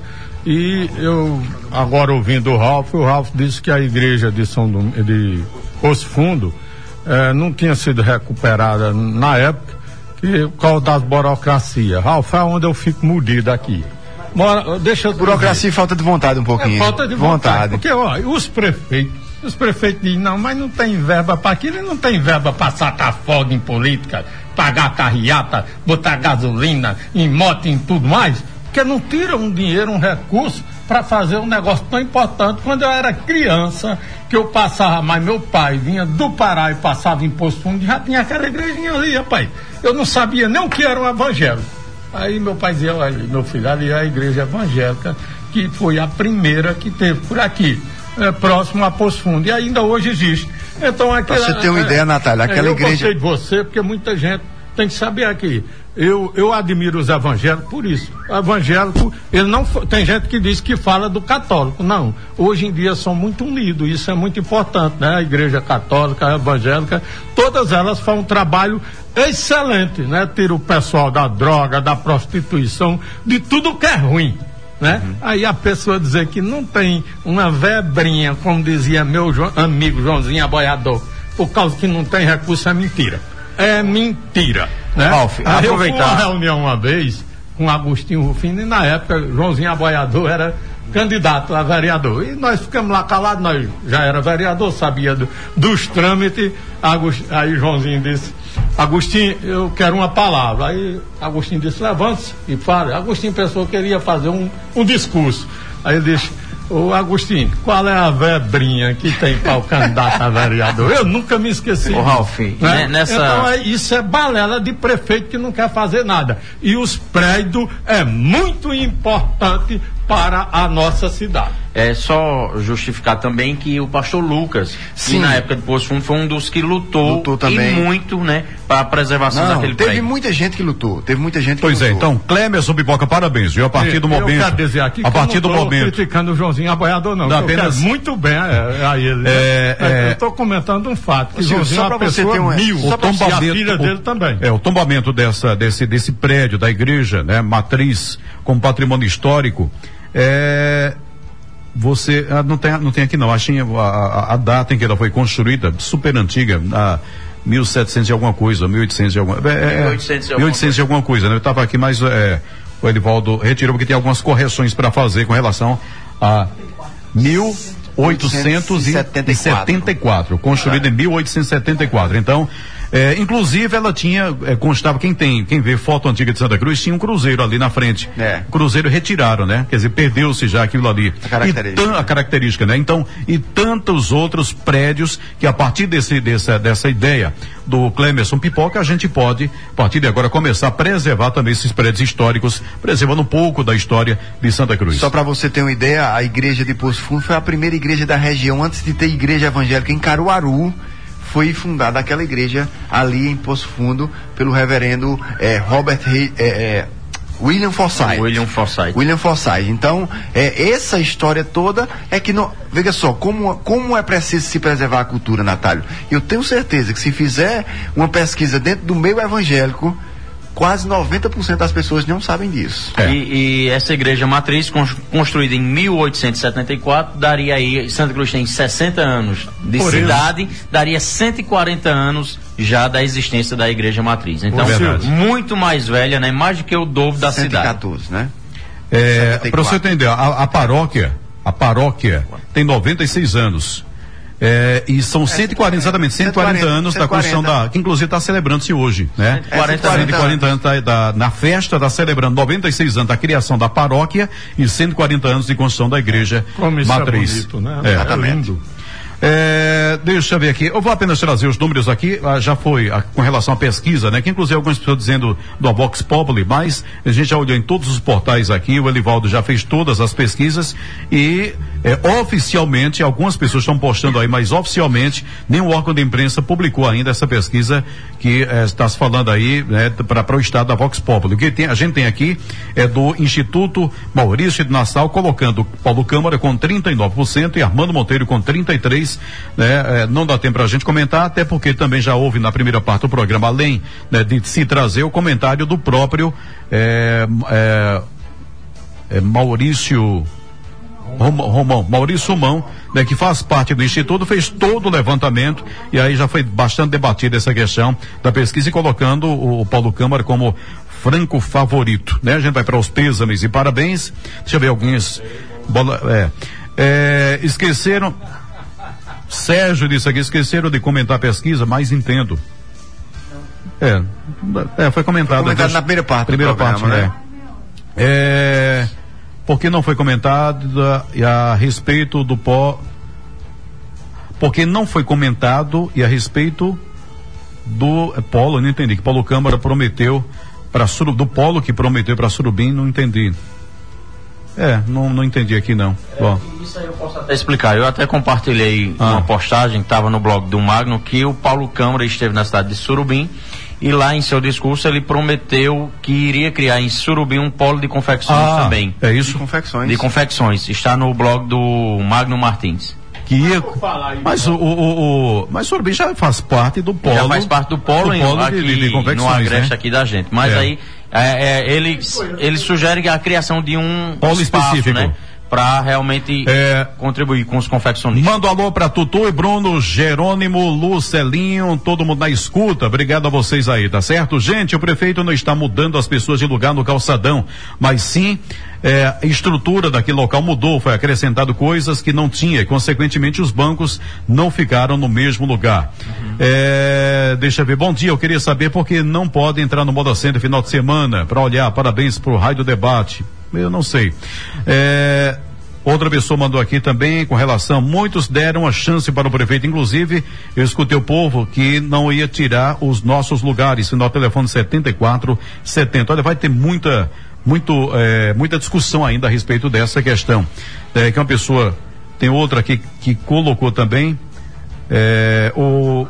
E eu, agora ouvindo o Ralf, o Ralf disse que a igreja de São Dom, de Poço Fundo eh, não tinha sido recuperada na época, que, por causa das burocracias. Ralf, é onde eu fico mudido aqui. Mora, deixa eu burocracia e falta de vontade um pouquinho. É, falta de vontade. vontade. Porque, ó, os prefeitos, os prefeitos dizem, não, mas não tem verba para aquilo, não tem verba para sacar fogo em política, pagar carreata, botar gasolina em moto e em tudo mais. Porque não tira um dinheiro, um recurso para fazer um negócio tão importante. Quando eu era criança, que eu passava, mas meu pai vinha do Pará e passava em Poço Fundo, já tinha aquela igrejinha ali, rapaz. Eu não sabia nem o que era o evangelho. Aí meu pai dizia, olha, meu filho, ali é a igreja evangélica, que foi a primeira que teve por aqui, é, próximo a Poço Fundo, e ainda hoje existe. Então, aquela, pra você ter uma é, ideia, Natália, aquela eu igreja... Eu gostei de você, porque muita gente tem que saber aqui. Eu, eu admiro os evangélicos por isso. O evangélico, ele não, tem gente que diz que fala do católico. Não. Hoje em dia são muito unidos. Isso é muito importante, né? A igreja católica, a evangélica, todas elas fazem um trabalho excelente, né? Tira o pessoal da droga, da prostituição, de tudo que é ruim, né? Uhum. Aí a pessoa dizer que não tem uma vebrinha, como dizia meu jo- amigo Joãozinho Aboiador, por causa que não tem recurso, é mentira. É mentira, né? Ralf, Aí eu fui aproveitar. uma reunião uma vez com Agostinho Rufino e na época Joãozinho Aboiador era candidato a vereador e nós ficamos lá calados, nós já era vereador, sabia do, dos trâmites. Agostinho, aí Joãozinho disse, Agostinho, eu quero uma palavra. Aí Agostinho disse, levante-se e fale. Agostinho pensou que queria fazer um, um discurso. Aí ele disse, ô Agostinho, qual é a vebrinha que tem para o candidato a vereador? Eu nunca me esqueci. Ô Ralf, né? Nessa... Então é, isso é balela de prefeito que não quer fazer nada. E os prédios é muito importante para a nossa cidade. É só justificar também que o pastor Lucas, Sim. que na época de Poço Fundo foi um dos que lutou, Lutou também. e muito, né, para a preservação Não, daquele teve prédio. muita gente que lutou, teve muita gente que Pois lutou. é, então, Clemerson Pipoca, parabéns, viu? A partir do eu momento. quero dizer aqui a partir do eu não tô momento. criticando o Joãozinho Aboiador, não. Não, Eu apenas- quero muito bem a, a ele. É, né? é- Eu estou comentando um fato. Que Ô, Silvio, Joãozinho só é uma pra você pessoa ter um- mil. só pra E você- a filha o- dele também. É, o tombamento dessa, desse, desse prédio da igreja, né, matriz, como patrimônio histórico, é, você, ah, não tem, não tem aqui não, achei a, a, a data em que ela foi construída, super antiga, a mil e setecentos e alguma coisa, mil e oitocentos e alguma, é, mil e oitocentos e mil e oitocentos e alguma coisa, né, eu estava aqui, mas é, o Edivaldo retirou porque tem algumas correções para fazer com relação a mil oitocentos e setenta e quatro, construída em mil oitocentos e setenta e quatro. Então, é, inclusive ela tinha, é, constava, quem tem, quem vê foto antiga de Santa Cruz, tinha um cruzeiro ali na frente. É. Cruzeiro retiraram, né? Quer dizer, perdeu-se já aquilo ali. A característica. E tan- a característica, né? Então, e tantos outros prédios que a partir desse, dessa, dessa ideia do Clemerson Pipoca, a gente pode, a partir de agora, começar a preservar também esses prédios históricos, preservando um pouco da história de Santa Cruz. Só para você ter uma ideia, a igreja de Poço Fundo foi a primeira igreja da região, antes de ter igreja evangélica em Caruaru. Foi fundada aquela igreja ali em Poço Fundo pelo reverendo eh, Robert Rey, eh, eh, William Forsyth. William Forsyth. William Forsyth. Então, é, essa história toda é que não. Veja só, como, como é preciso se preservar a cultura, Natália. Eu tenho certeza que se fizer uma pesquisa dentro do meio evangélico, quase noventa por cento das pessoas não sabem disso. É. E, e essa igreja matriz, con- construída em mil oitocentos e setenta e quatro, daria aí, Santa Cruz tem sessenta anos de Por cidade, daria cento e quarenta anos já da existência da igreja matriz. Então, Verdade. muito mais velha, né? Mais do que o dobro da cento e cidade. quatorze, né? É, setenta e para você quatro. entender, a, a paróquia, a paróquia tem noventa e seis anos. É, e são cento e quarenta, exatamente, cento e quarenta anos da construção da, que inclusive está celebrando-se hoje, né? cento e quarenta cento e quarenta anos da, da, na festa está celebrando noventa e seis anos da criação da paróquia e cento e quarenta anos de construção da igreja Como isso matriz. é bonito, né? É. É lindo. É, deixa eu ver aqui, eu vou apenas trazer os números aqui, ah, já foi ah, com relação à pesquisa, né, que inclusive algumas pessoas dizendo do Vox Populi, mas a gente já olhou em todos os portais aqui, o Elivaldo já fez todas as pesquisas e é, oficialmente, algumas pessoas estão postando aí, mas oficialmente nenhum órgão de imprensa publicou ainda essa pesquisa que é, está se falando aí, né, para o estado da Vox Populi. O que tem, a gente tem aqui é do Instituto Maurício de Nassau, colocando Paulo Câmara com trinta e nove por cento e Armando Monteiro com trinta e três por cento. Né, é, não dá tempo para a gente comentar, até porque também já houve na primeira parte do programa, além, né, de se trazer o comentário do próprio é, é, é, Maurício Romão, Romão, Maurício Romão, né, que faz parte do Instituto, fez todo o levantamento e aí já foi bastante debatida essa questão da pesquisa e colocando o, o Paulo Câmara como franco favorito, né? A gente vai para os pêsames e parabéns. Deixa eu ver alguns. Bola, é, é, esqueceram. Sérgio disse aqui, esqueceram de comentar a pesquisa, mas entendo. É, é foi comentado. Foi comentado na primeira parte. Primeira do programa, parte, né? É, porque não foi comentado a, a respeito do pó. Porque não foi comentado e a respeito do é, Polo, eu não entendi, que Paulo Câmara prometeu para do Polo que prometeu para Surubim, não entendi. É, não, não entendi aqui não. É, Bom. Isso aí eu posso até explicar. Eu até compartilhei ah. uma postagem que estava no blog do Magno que o Paulo Câmara esteve na cidade de Surubim e lá em seu discurso ele prometeu que iria criar em Surubim um polo de confecções ah, também. É isso? De confecções. De confecções. Está no blog do Magno Martins. Que ia, mas o, o, o mas Surubim já faz parte do polo. Já faz parte do polo, do polo aqui, de, de, de no agreste, né? Aqui da gente. Mas é. aí é, é, ele, ele sugere a criação de um polo espaço, específico, né? Para realmente é, contribuir com os confeccionistas. Manda um alô para Tutu e Bruno, Jerônimo, Lucelinho, todo mundo na escuta. Obrigado a vocês aí, tá certo? Gente, o prefeito não está mudando as pessoas de lugar no calçadão, mas sim é, a estrutura daquele local mudou, foi acrescentado coisas que não tinha e, consequentemente, os bancos não ficaram no mesmo lugar. Uhum. É, deixa eu ver, bom dia, eu queria saber por que não pode entrar no Moda Center final de semana para olhar, parabéns pro Rádio Debate. Eu não sei. É, outra pessoa mandou aqui também com relação, muitos deram a chance para o prefeito, inclusive eu escutei o povo que não ia tirar os nossos lugares, no telefone setenta e quatro setenta. Olha, vai ter muita, muito, é, muita discussão ainda a respeito dessa questão. É, que uma pessoa, tem outra aqui que colocou também, é, o,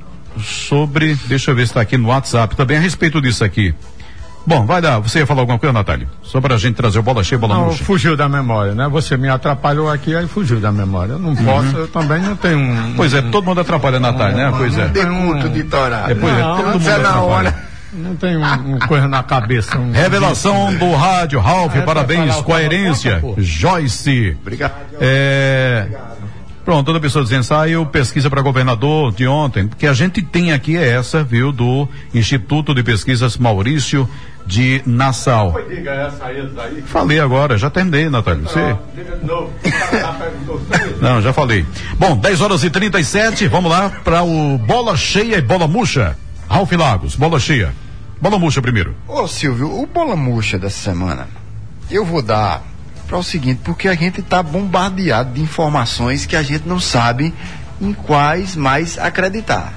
sobre, deixa eu ver se está aqui no WhatsApp, também a respeito disso aqui. Bom, vai dar, você ia falar alguma coisa, Natália? Só pra gente trazer o bola cheia, bola murcha. Fugiu da memória, né? Você me atrapalhou aqui, aí fugiu da memória. Eu não uhum. posso, eu também não tenho um... Pois é, todo mundo atrapalha a Natália, né? Pois é. Tem muito de torar. É, pois não, é, todo não mundo é atrapalha. Na hora. Não tem uma um coisa na cabeça. Um Revelação do rádio, Ralf, é, parabéns, coerência. Joyce. Obrigado. É... Pronto, toda pessoa dizendo, saiu pesquisa para governador de ontem, porque a gente tem aqui é essa, viu, do Instituto de Pesquisas Maurício de Nassau. Diga essa aí. Falei agora, já terminei, Natália. Você? Diga de novo. Não, já falei. Bom, dez horas e trinta e sete, vamos lá para o bola cheia e bola murcha. Ralf Lagos, bola cheia. Bola murcha primeiro. Ô Silvio, o bola murcha dessa semana, eu vou dar para o seguinte, porque a gente está bombardeado de informações que a gente não sabe em quais mais acreditar.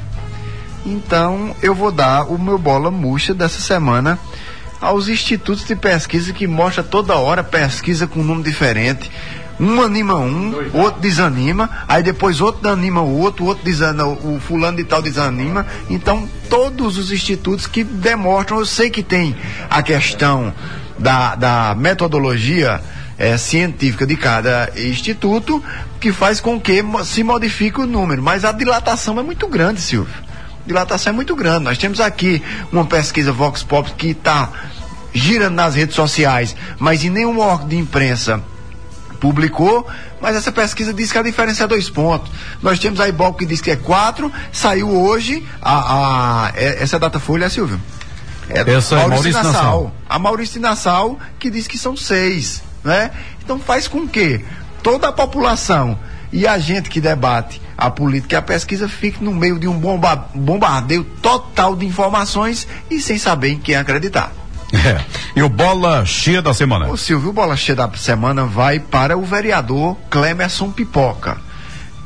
Então, eu vou dar o meu bola murcha dessa semana aos institutos de pesquisa que mostra toda hora pesquisa com um nome diferente. Um anima um, outro desanima, aí depois outro anima o outro, outro desanima, o fulano de tal desanima. Então, todos os institutos que demonstram, eu sei que tem a questão da, da metodologia É, científica de cada instituto, que faz com que se modifique o número, mas a dilatação é muito grande, Silvio. A dilatação é muito grande. Nós temos aqui uma pesquisa Vox Pop que está girando nas redes sociais, mas em nenhum órgão de imprensa publicou, mas essa pesquisa diz que a diferença é dois pontos. Nós temos a Ibope que diz que é quatro, saiu hoje a, a, essa data folha, Silvio? É essa é Maurício Nassau. Nassau. A Maurício Nassau que diz que são seis. Né? Então faz com que toda a população e a gente que debate a política e a pesquisa fique no meio de um bomba, bombardeio total de informações e sem saber em quem acreditar. É. E o bola cheia da semana? O Silvio, o bola cheia da semana vai para o vereador Clemerson Pipoca.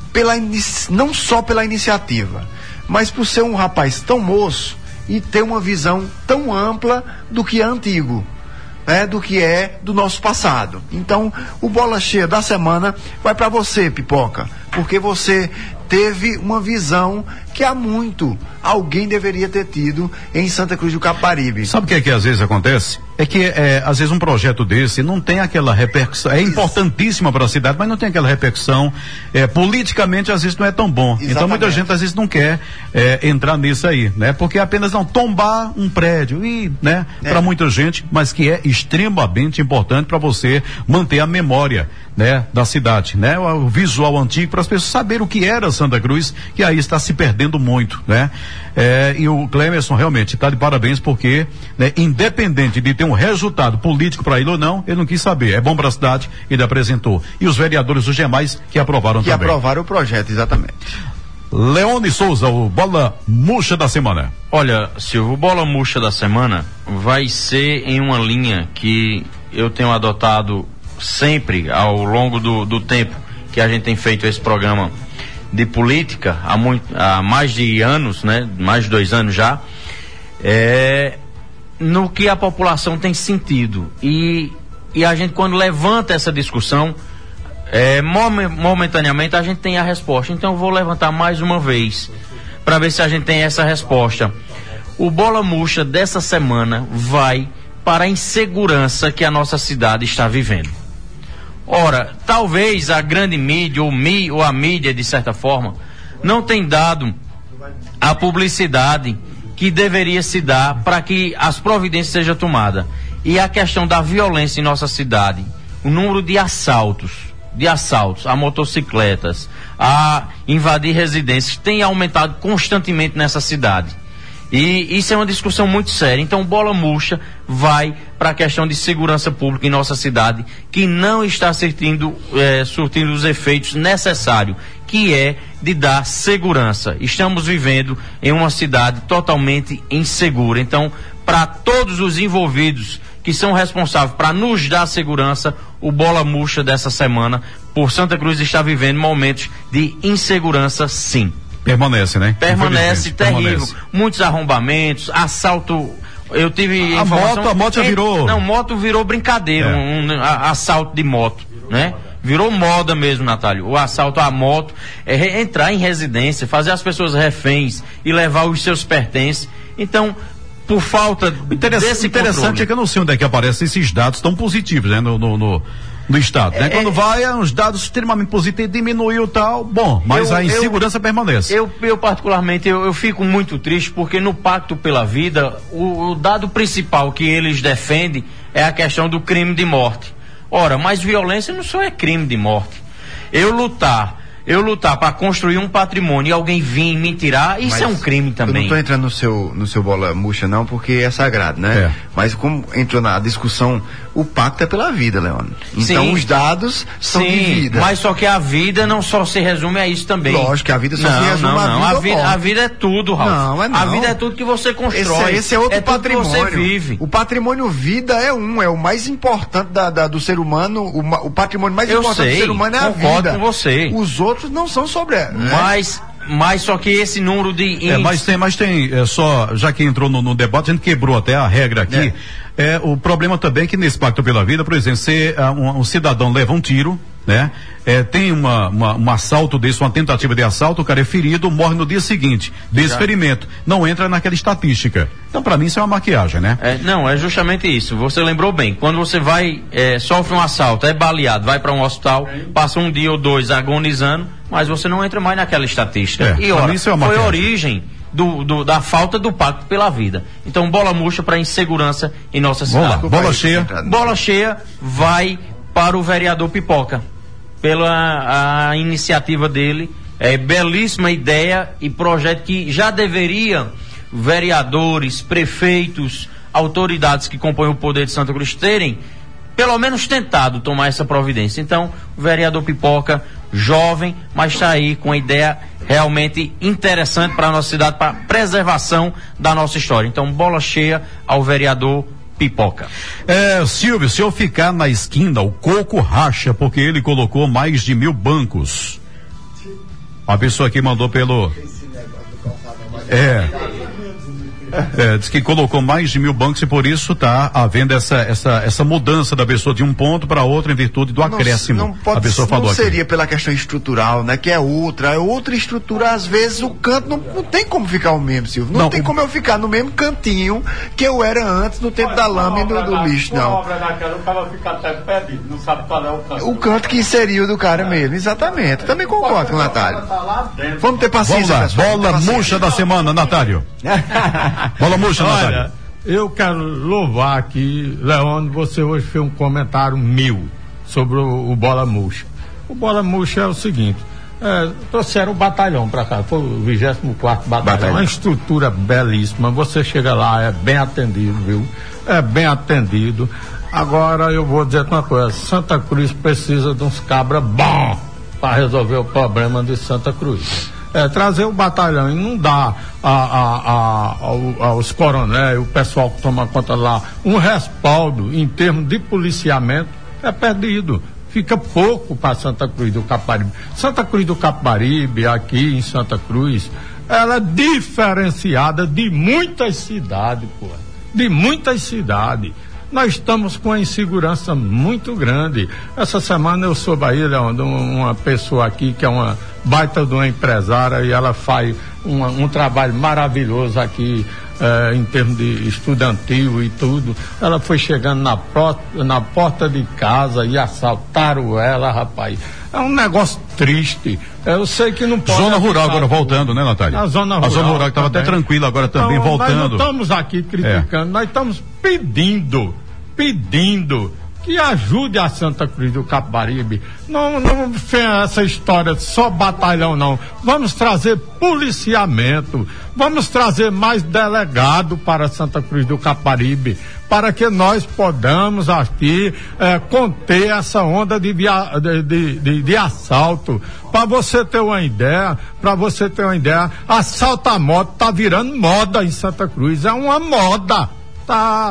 pela inici- não só pela iniciativa, mas por ser um rapaz tão moço e ter uma visão tão ampla do que é antigo, né, do que é do nosso passado. Então, o Bola Cheia da semana vai para você, Pipoca, porque você teve uma visão que há muito alguém deveria ter tido em Santa Cruz do Capibaribe. Sabe o que é que às vezes acontece? É que é, às vezes um projeto desse não tem aquela repercussão, é importantíssima para a cidade, mas não tem aquela repercussão, é, politicamente às vezes não é tão bom. Exatamente. Então muita gente às vezes não quer é, entrar nisso aí, né? Porque apenas não tombar um prédio e, né, É. para muita gente, mas que é extremamente importante para você manter a memória, né, da cidade, né? O, o visual antigo para as pessoas saberem o que era Santa Cruz, que aí está se perdendo muito, né? É, e o Clemerson realmente está de parabéns porque, né, independente de ter um resultado político para ele ou não, ele não quis saber. É bom para a cidade, ele apresentou. E os vereadores os demais que aprovaram Que também. aprovaram o projeto, exatamente. Leone Souza, o Bola Murcha da semana. Olha, Silvio, o Bola Murcha da semana vai ser em uma linha que eu tenho adotado sempre ao longo do, do tempo que a gente tem feito esse programa de política há, muito, há mais de anos, né? Mais de dois anos já, é, no que a população tem sentido. E, e a gente, quando levanta essa discussão, é, momen- momentaneamente a gente tem a resposta. Então eu vou levantar mais uma vez para ver se a gente tem essa resposta. O Bola Murcha dessa semana vai para a insegurança que a nossa cidade está vivendo. Ora, talvez a grande mídia, ou, mi, ou a mídia, de certa forma, não tenha dado a publicidade que deveria se dar para que as providências sejam tomadas. E a questão da violência em nossa cidade, o número de assaltos, de assaltos a motocicletas, a invadir residências, tem aumentado constantemente nessa cidade. E isso é uma discussão muito séria. Então, Bola Murcha vai para a questão de segurança pública em nossa cidade, que não está surtindo, é, surtindo os efeitos necessários, que é de dar segurança. Estamos vivendo em uma cidade totalmente insegura. Então, para todos os envolvidos que são responsáveis para nos dar segurança, o Bola Murcha dessa semana, por Santa Cruz, está vivendo momentos de insegurança, sim. Permanece, né? Permanece terrível. Permanece. Muitos arrombamentos, assalto. Eu tive A informação- moto- a moto já É, virou- Não, moto virou brincadeira, É. um, um, a- assalto de moto, né? Virou moda mesmo, Natália. O assalto à moto é re- entrar em residência, fazer as pessoas reféns e levar os seus pertences. Então, por falta Interess- desse interessante controle, é que eu não sei onde é que aparecem esses dados tão positivos, né? No, no, no, no estado, né? É, Quando é, vai, é uns dados extremamente positivos, diminuiu e tal, bom, mas Eu- a eu- insegurança permanece. Eu, eu particularmente, eu, eu fico muito triste porque no Pacto pela Vida, o, o dado principal que eles defendem é a questão do crime de morte. Ora, mas violência não só é crime de morte. Eu lutar, eu lutar para construir um patrimônio e alguém vir me tirar, isso Mas é um crime Eu também. não tô entrando no seu, no seu Bola Murcha não, porque é sagrado, né? É. Mas como entrou na discussão, o pacto é pela vida, Leone. Então Sim. os dados são Sim, de vida. mas só que a vida não só se resume a isso também. Lógico que a vida só não, se resume não, a não. vida A ou vida, morte. a vida é tudo, Ralf. Não, é não. A vida é tudo que você Esse, constrói. é- esse é outro tudo que patrimônio. você vive. O patrimônio vida é um, é o mais importante da, da- do ser humano. O, ma- o patrimônio mais Eu importante sei, do ser humano é a concordo vida. com você. Os outros não são sobre. Né? Mas, mas só que esse número de É, mas tem, mas tem, é, só, já que entrou no, no debate, a gente quebrou até a regra aqui. É. o problema também é que nesse Pacto pela Vida, por exemplo, se ah, um, um cidadão leva um tiro, né? É, tem uma, uma, um assalto desse, uma tentativa de assalto, o cara é ferido, morre no dia seguinte, desse Já. ferimento. Não entra naquela estatística. Então, pra mim, isso é uma maquiagem, né? É, não, é justamente isso. Você lembrou bem. Quando você vai, é, sofre um assalto, é baleado, vai para um hospital, passa um dia ou dois agonizando, mas você não entra mais naquela estatística. É, e pra ora, mim isso é uma foi a maquiagem. origem do, do- da falta do pacto pela vida. Então, bola murcha para insegurança em nossa Vamos lá, cidade. bola cheia. Bola cheia vai para o vereador Pipoca, pela a iniciativa dele. É belíssima ideia e projeto que já deveria vereadores, prefeitos, autoridades que compõem o poder de Santa Cruz terem pelo menos tentado tomar essa providência. Então, o vereador Pipoca, jovem, mas está aí com uma ideia realmente interessante para a nossa cidade, para a preservação da nossa história. Então, bola cheia ao vereador Pipoca. É, Silvio, se eu ficar na esquina, o coco racha, porque ele colocou mais de mil bancos. A pessoa aqui mandou pelo... É... É, diz que colocou mais de mil bancos e por isso está havendo essa, essa, essa mudança da pessoa de um ponto para outro em virtude do acréscimo. Não, não pode, a pessoa falou não aqui. Seria pela questão estrutural, né? Que é outra, é outra estrutura. Às vezes o canto não, não tem como ficar o mesmo, Silvio. Não, não tem o... como eu ficar no mesmo cantinho que eu era antes no tempo Olha, da lama e do, do lixo, não. A obra daquela, o cara fica até perdido, não sabe qual é o canto. O canto que seria o do cara mesmo, exatamente. Também concordo com o Natália. Vamos ter paciência. Vamos lá, bola murcha da semana, Natália. Bola murcha, Natália. Olha, eu quero louvar aqui, Leandro, você hoje fez um comentário mil sobre o, o Bola Murcha. O Bola Murcha é o seguinte, é, trouxeram o batalhão para cá, foi o vigésimo quarto batalhão, batalhão, uma estrutura belíssima, você chega lá, é bem atendido, viu? É bem atendido. Agora eu vou dizer uma coisa, Santa Cruz precisa de uns cabra bom para resolver o problema de Santa Cruz. É, trazer o batalhão e não dar a, a, a, a, aos coronéis, o pessoal que toma conta lá, um respaldo em termos de policiamento, é perdido. Fica pouco para Santa Cruz do Capibaribe. Santa Cruz do Capibaribe, aqui em Santa Cruz, ela é diferenciada de muitas cidades, pô. De muitas cidades. Nós estamos com uma insegurança muito grande. Essa semana eu soube aí, Leandro, uma pessoa aqui que é uma baita de uma empresária e ela faz uma, um trabalho maravilhoso aqui eh, em termos de estudantil e tudo. Ela foi chegando na, pro, na porta de casa e assaltaram ela, rapaz. É um negócio triste. Eu sei que não pode. Zona rural agora voltando, né, Natália? A zona rural. A zona rural que estava até tranquila agora também então, voltando. Nós não estamos aqui criticando, é. Nós estamos pedindo, pedindo que ajude a Santa Cruz do Capibaribe. Não, não essa história de só batalhão, não. Vamos trazer policiamento, vamos trazer mais delegado para Santa Cruz do Capibaribe, para que nós podamos aqui eh, conter essa onda de, via, de, de, de, de assalto. Para você ter uma ideia, para você ter uma ideia, assalto à moto tá virando moda em Santa Cruz, é uma moda. Tá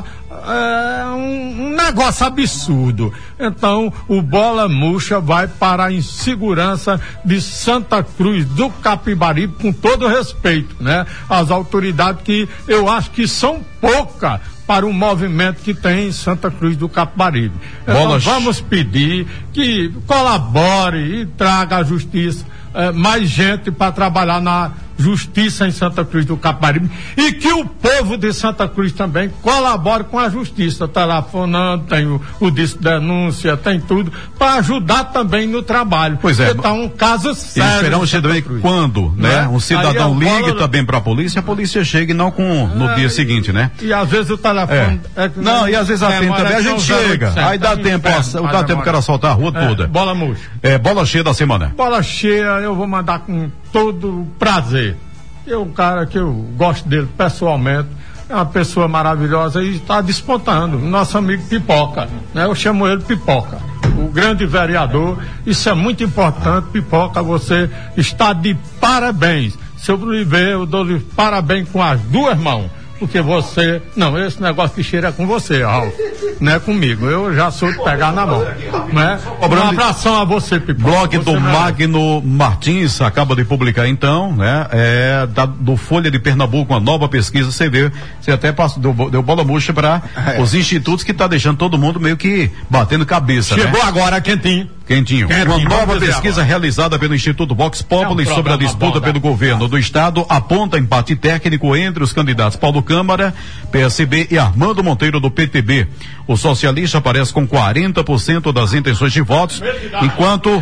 é, um, um negócio absurdo. Então o Bola Murcha vai para a insegurança de Santa Cruz do Capibaribe, com todo respeito, né? As autoridades que eu acho que são poucas para o movimento que tem em Santa Cruz do Capibaribe. Então vamos pedir que colabore e traga a justiça, é, mais gente para trabalhar na justiça em Santa Cruz do Capibaribe, e que o povo de Santa Cruz também colabore com a justiça, telefonando, tem o, o disco de denúncia, tem tudo, para ajudar também no trabalho. Pois é. Então, um caso sério. Eles esperam também quando, né? né? Um cidadão é ligue bola... também para a polícia, a polícia chega e não com, no é, dia seguinte, né? E às vezes o telefone... É. É, não, não, e às vezes a tempo também, a gente chega, aí dá tempo, o dá tempo que era assaltar a rua é, toda. Bola murcha. É, bola cheia da semana. Bola cheia, eu vou mandar com todo prazer. Eu, um cara que eu gosto dele pessoalmente, é uma pessoa maravilhosa e está despontando. Nosso amigo Pipoca, né? Eu chamo ele Pipoca, o grande vereador. Isso é muito importante, Pipoca. Você está de parabéns. Se eu lhe ver, eu dou-lhe parabéns com as duas mãos. Porque você, não, esse negócio de cheiro é com você, Raul, não é comigo, eu já sou de pegar na mão, né? Um abração a você, Pipoca. Blog você do Magno Martins acaba de publicar então, né? É, da, do Folha de Pernambuco, uma nova pesquisa, você vê, você até passou, deu, deu bola murcha para é. os institutos que tá deixando todo mundo meio que batendo cabeça, Chegou né? agora, quentinho. Quentinho. Quentinho. Uma nova pesquisa realizada pelo Instituto Vox Populi é um sobre a disputa bom, pelo né? governo do estado aponta empate técnico entre os candidatos Paulo Câmara, P S B e Armando Monteiro do P T B. O socialista aparece com quarenta por cento das intenções de votos, enquanto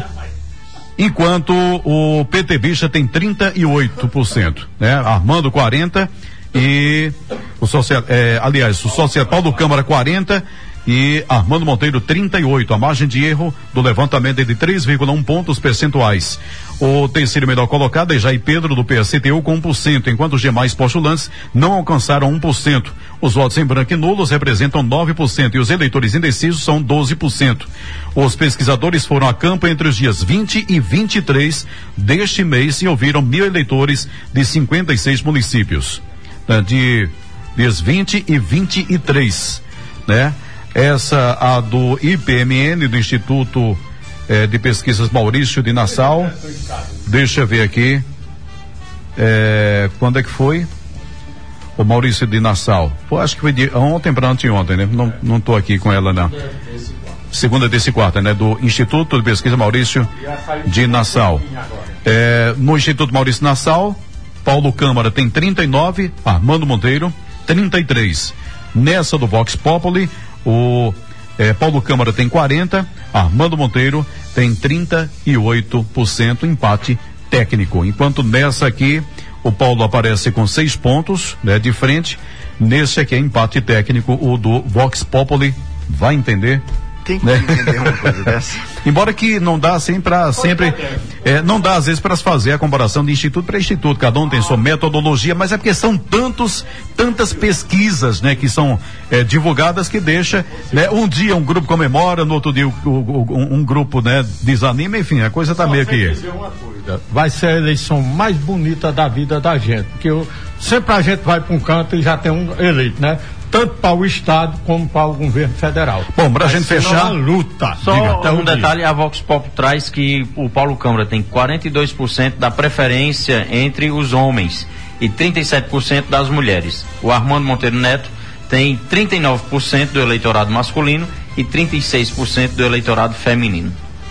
enquanto o PTBista tem trinta e oito por cento, né? Armando quarenta e o social, é, aliás, o social Paulo Câmara quarenta e Armando Monteiro trinta e oito. A margem de erro do levantamento é de três vírgula um pontos percentuais. O terceiro melhor colocado é Jair Pedro do P S T U com um por cento, enquanto os demais postulantes não alcançaram um por cento. Os votos em branco e nulos representam nove por cento e os eleitores indecisos são doze por cento. Os pesquisadores foram a campo entre os dias vinte e vinte e três deste mês e ouviram mil eleitores de cinquenta e seis municípios. De dias vinte e vinte e três, né? Essa, a do I P M N, do Instituto eh, de Pesquisas Maurício de Nassau. deixa eu ver aqui. É, quando é que foi? O Maurício de Nassau. Pô, acho que foi de ontem para anteontem, né? Não, não tô aqui com ela, não. Segunda desse quarto, né? Do Instituto de Pesquisa Maurício de Nassau. É, no Instituto Maurício de Nassau, Paulo Câmara tem trinta e nove, Armando Monteiro, trinta e três. Nessa do Vox Populi, o é, Paulo Câmara tem quarenta, Armando Monteiro tem trinta e oito por cento, empate técnico. Enquanto nessa aqui, o Paulo aparece com seis pontos, né, de frente. Nesse aqui é empate técnico, o do Vox Populi. Vai entender? Tem que entender uma coisa dessa. Embora que não dá assim para sempre, é, não dá às vezes para se fazer a comparação de instituto para instituto, cada um tem sua metodologia, mas é porque são tantos, tantas pesquisas, né, que são é, divulgadas que deixa, né, um dia um grupo comemora, no outro dia o, o, um, um grupo, né, desanima, enfim, a coisa tá meio que... Vai ser a eleição mais bonita da vida da gente, porque eu, sempre a gente vai para um canto e já tem um eleito, né? Tanto para o Estado como para o governo federal. Bom, para a gente fechar. Uma luta. Só Diga, até um um detalhe: a Vox Pop traz que o Paulo Câmara tem quarenta e dois por cento da preferência entre os homens e trinta e sete por cento das mulheres. O Armando Monteiro Neto tem trinta e nove por cento do eleitorado masculino e trinta e seis por cento do eleitorado feminino.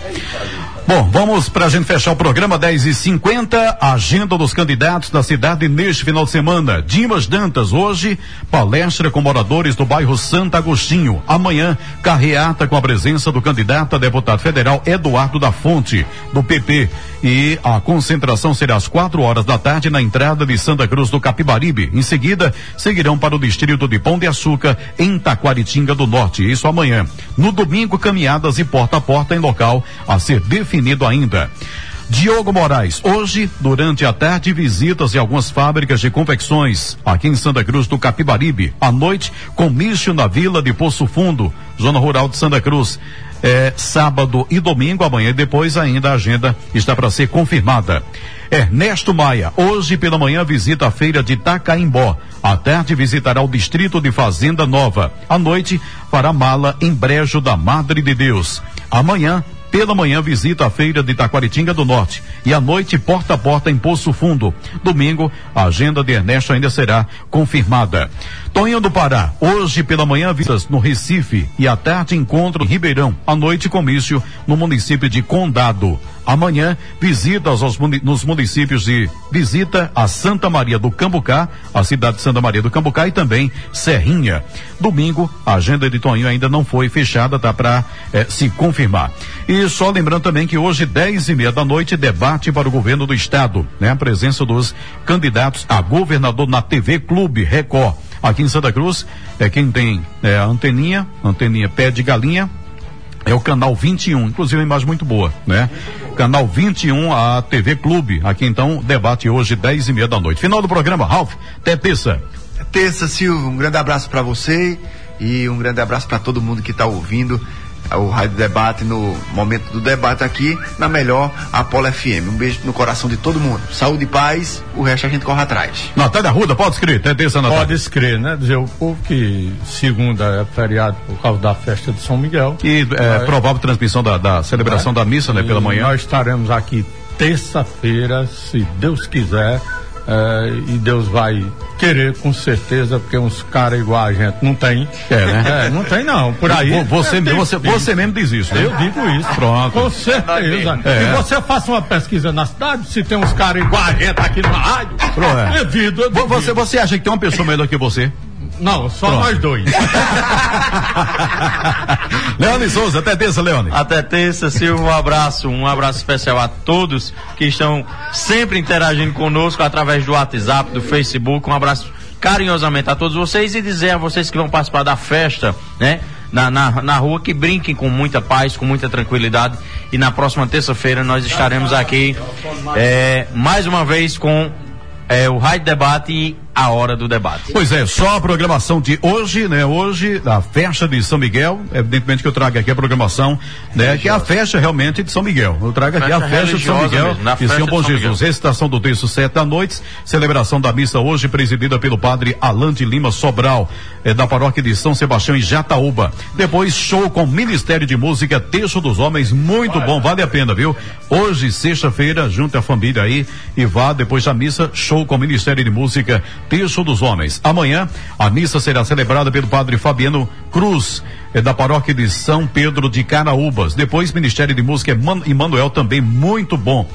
Bom, vamos pra gente fechar o programa dez e cinquenta, agenda dos candidatos da cidade neste final de semana. Dimas Dantas, hoje, palestra com moradores do bairro Santo Agostinho. Amanhã, carreata com a presença do candidato a deputado federal Eduardo da Fonte, do P P. E a concentração será às quatro horas da tarde na entrada de Santa Cruz do Capibaribe. Em seguida, seguirão para o distrito de Pão de Açúcar, em Taquaritinga do Norte. Isso amanhã. No domingo, caminhadas e porta a porta em local a ser definido ainda. Diogo Moraes, hoje, durante a tarde, visitas em algumas fábricas de confecções aqui em Santa Cruz do Capibaribe. À noite, comício na Vila de Poço Fundo, zona rural de Santa Cruz. É, sábado e domingo, amanhã e depois ainda a agenda está para ser confirmada. Ernesto Maia, hoje pela manhã visita a feira de Tacaimbó. À tarde visitará o distrito de Fazenda Nova. À noite fará mala em Brejo da Madre de Deus. Amanhã, pela manhã, visita a feira de Taquaritinga do Norte e à noite, porta a porta em Poço Fundo. Domingo, a agenda de Ernesto ainda será confirmada. Tonho do Pará, hoje pela manhã, visitas no Recife e à tarde, encontro em Ribeirão. À noite, comício no município de Condado. Amanhã, visitas aos, nos municípios de visita a Santa Maria do Cambucá, a cidade de Santa Maria do Cambucá e também Serrinha. Domingo, a agenda de Toninho ainda não foi fechada, tá para eh, se confirmar. E só lembrando também que hoje, dez e meia da noite, debate para o governo do estado, né? A presença dos candidatos a governador na T V Clube Record. Aqui em Santa Cruz, é quem tem é, a anteninha, anteninha pé de galinha, é o canal vinte e um, inclusive uma imagem muito boa, né? Canal vinte e um, a T V Clube. Aqui então, debate hoje, dez e meia da noite. Final do programa, Ralf, até terça. Terça, Silvio, um grande abraço para você e um grande abraço para todo mundo que está ouvindo o Rádio Debate no momento do debate aqui na melhor Apolo F M. Um beijo no coração de todo mundo. Saúde e paz, o resto a gente corre atrás. Natália Arruda, pode escrever, até terça, Natália. Pode escrever, né? Dizer o povo que segunda é feriado por causa da festa de São Miguel. E é, é provável transmissão da, da celebração é, da missa, né, pela manhã. Nós estaremos aqui terça-feira, se Deus quiser. É, e Deus vai querer, com certeza, porque uns caras igual a gente não tem. É, né? É, não tem não. Por aí. Você, é, você, você mesmo diz isso, né? Eu digo isso. Pronto. Com certeza. É. E você faça uma pesquisa na cidade, se tem uns caras igual a gente aqui na rádio. Pronto. É. Devido, eu devido. Você, você acha que tem uma pessoa melhor que você? Não, só Pronto. nós dois. Leone Souza, até terça, Leone. Até terça, Silvio, um abraço, um abraço especial a todos que estão sempre interagindo conosco através do WhatsApp, do Facebook. Um abraço carinhosamente a todos vocês e dizer a vocês que vão participar da festa, né? Na, na, na rua, que brinquem com muita paz, com muita tranquilidade. E na próxima terça-feira nós estaremos aqui é, mais uma vez com é, o Rádio Debate a hora do debate. Pois é, só a programação de hoje, né? Hoje, a festa de São Miguel, evidentemente que eu trago aqui a programação, né? Que é a festa realmente de São Miguel. Eu trago aqui Festa a festa de São religiosa Miguel mesmo, na e São festa Bom de São Jesus. Miguel. Recitação do texto sete da noite, celebração da missa hoje, presidida pelo padre Alan de Lima Sobral, eh, da paróquia de São Sebastião em Jataúba. Depois, show com Ministério de Música, Terço dos Homens, muito bom, vale a pena, viu? Hoje, sexta-feira, junte a família aí e vá, depois da missa, show com Ministério de Música, Terço dos Homens. Amanhã, a missa será celebrada pelo padre Fabiano Cruz, é da paróquia de São Pedro de Caraúbas. Depois, Ministério de Música Eman- Emanuel, também muito bom.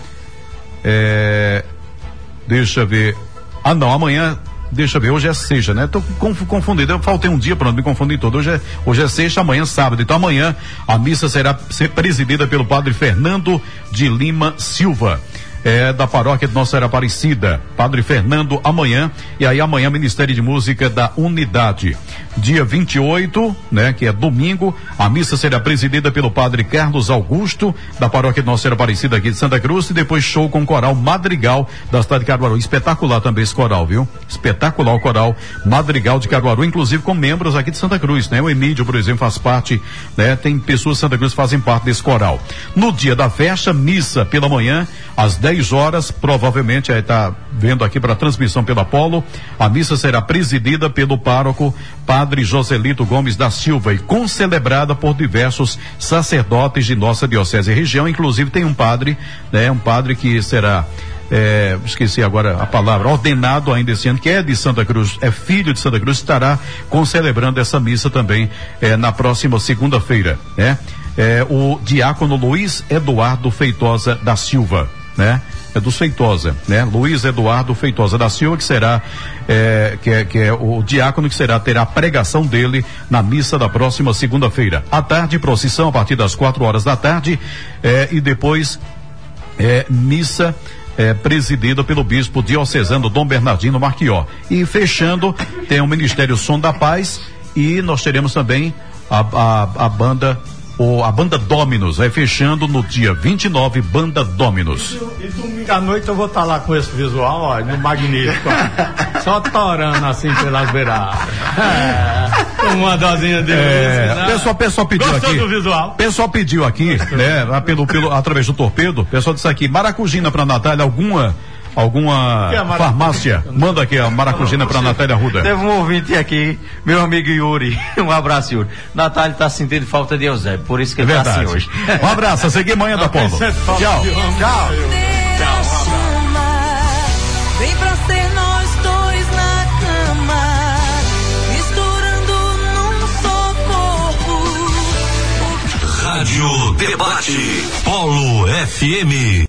É, deixa eu ver. Ah, não, amanhã, deixa eu ver, hoje é sexta, né? Tô conf- confundido, eu faltei um dia para não me confundir todo. Hoje é, hoje é sexta, amanhã é sábado. Então amanhã a missa será ser presidida pelo padre Fernando de Lima Silva. É da paróquia de Nossa Senhora Aparecida, Padre Fernando, amanhã, e aí amanhã Ministério de Música da Unidade. Dia vinte e oito, né, que é domingo, a missa será presidida pelo Padre Carlos Augusto, da paróquia de Nossa Senhora Aparecida aqui de Santa Cruz, e depois show com o coral Madrigal da cidade de Caruaru. Espetacular também esse coral, viu? Espetacular o coral Madrigal de Caruaru, inclusive com membros aqui de Santa Cruz, né? O Emílio, por exemplo, faz parte, né? Tem pessoas de Santa Cruz que fazem parte desse coral. No dia da festa, missa pela manhã, às dez horas, provavelmente, aí tá vendo aqui para transmissão pela Apolo, a missa será presidida pelo pároco Padre Joselito Gomes da Silva e concelebrada por diversos sacerdotes de nossa diocese e região, inclusive tem um padre, né, um padre que será, é, esqueci agora a palavra, ordenado ainda esse ano, que é de Santa Cruz, é filho de Santa Cruz, estará concelebrando essa missa também, é, na próxima segunda-feira, né? É, o diácono Luiz Eduardo Feitosa da Silva, né? É do Feitosa, né? Luiz Eduardo Feitosa da Silva, que será, é, que é, que é o diácono que será, terá a pregação dele na missa da próxima segunda-feira. À tarde, procissão a partir das quatro horas da tarde, é, e depois, é, missa, é, presidida pelo bispo diocesano Dom Bernardino Marquió. E fechando, tem o Ministério Som da Paz, e nós teremos também a, a, a banda O, a banda Dominus, aí fechando no dia vinte e nove, banda Dominus. E, e domingo à noite eu vou estar lá com esse visual, ó, no magnífico, ó, só torando assim pelas beiradas. É, uma dosinha de é, luz, né? pessoal, pessoal pediu Gostou aqui. do visual? Pessoal pediu aqui, né, pelo, pelo, através do torpedo, pessoal disse aqui, maracujina pra Natália, alguma alguma é farmácia, manda aqui a maracujina pra Natália Arruda. Teve um ouvinte aqui, meu amigo Yuri, um abraço, Yuri. Natália tá sentindo falta de Eusébio, por isso que ele É tá assim verdade. hoje. Um abraço, a seguir amanhã da Polo. Tchau. Tchau. Vem pra ser nós dois na cama, misturando num só corpo. Rádio Debate, Polo F M.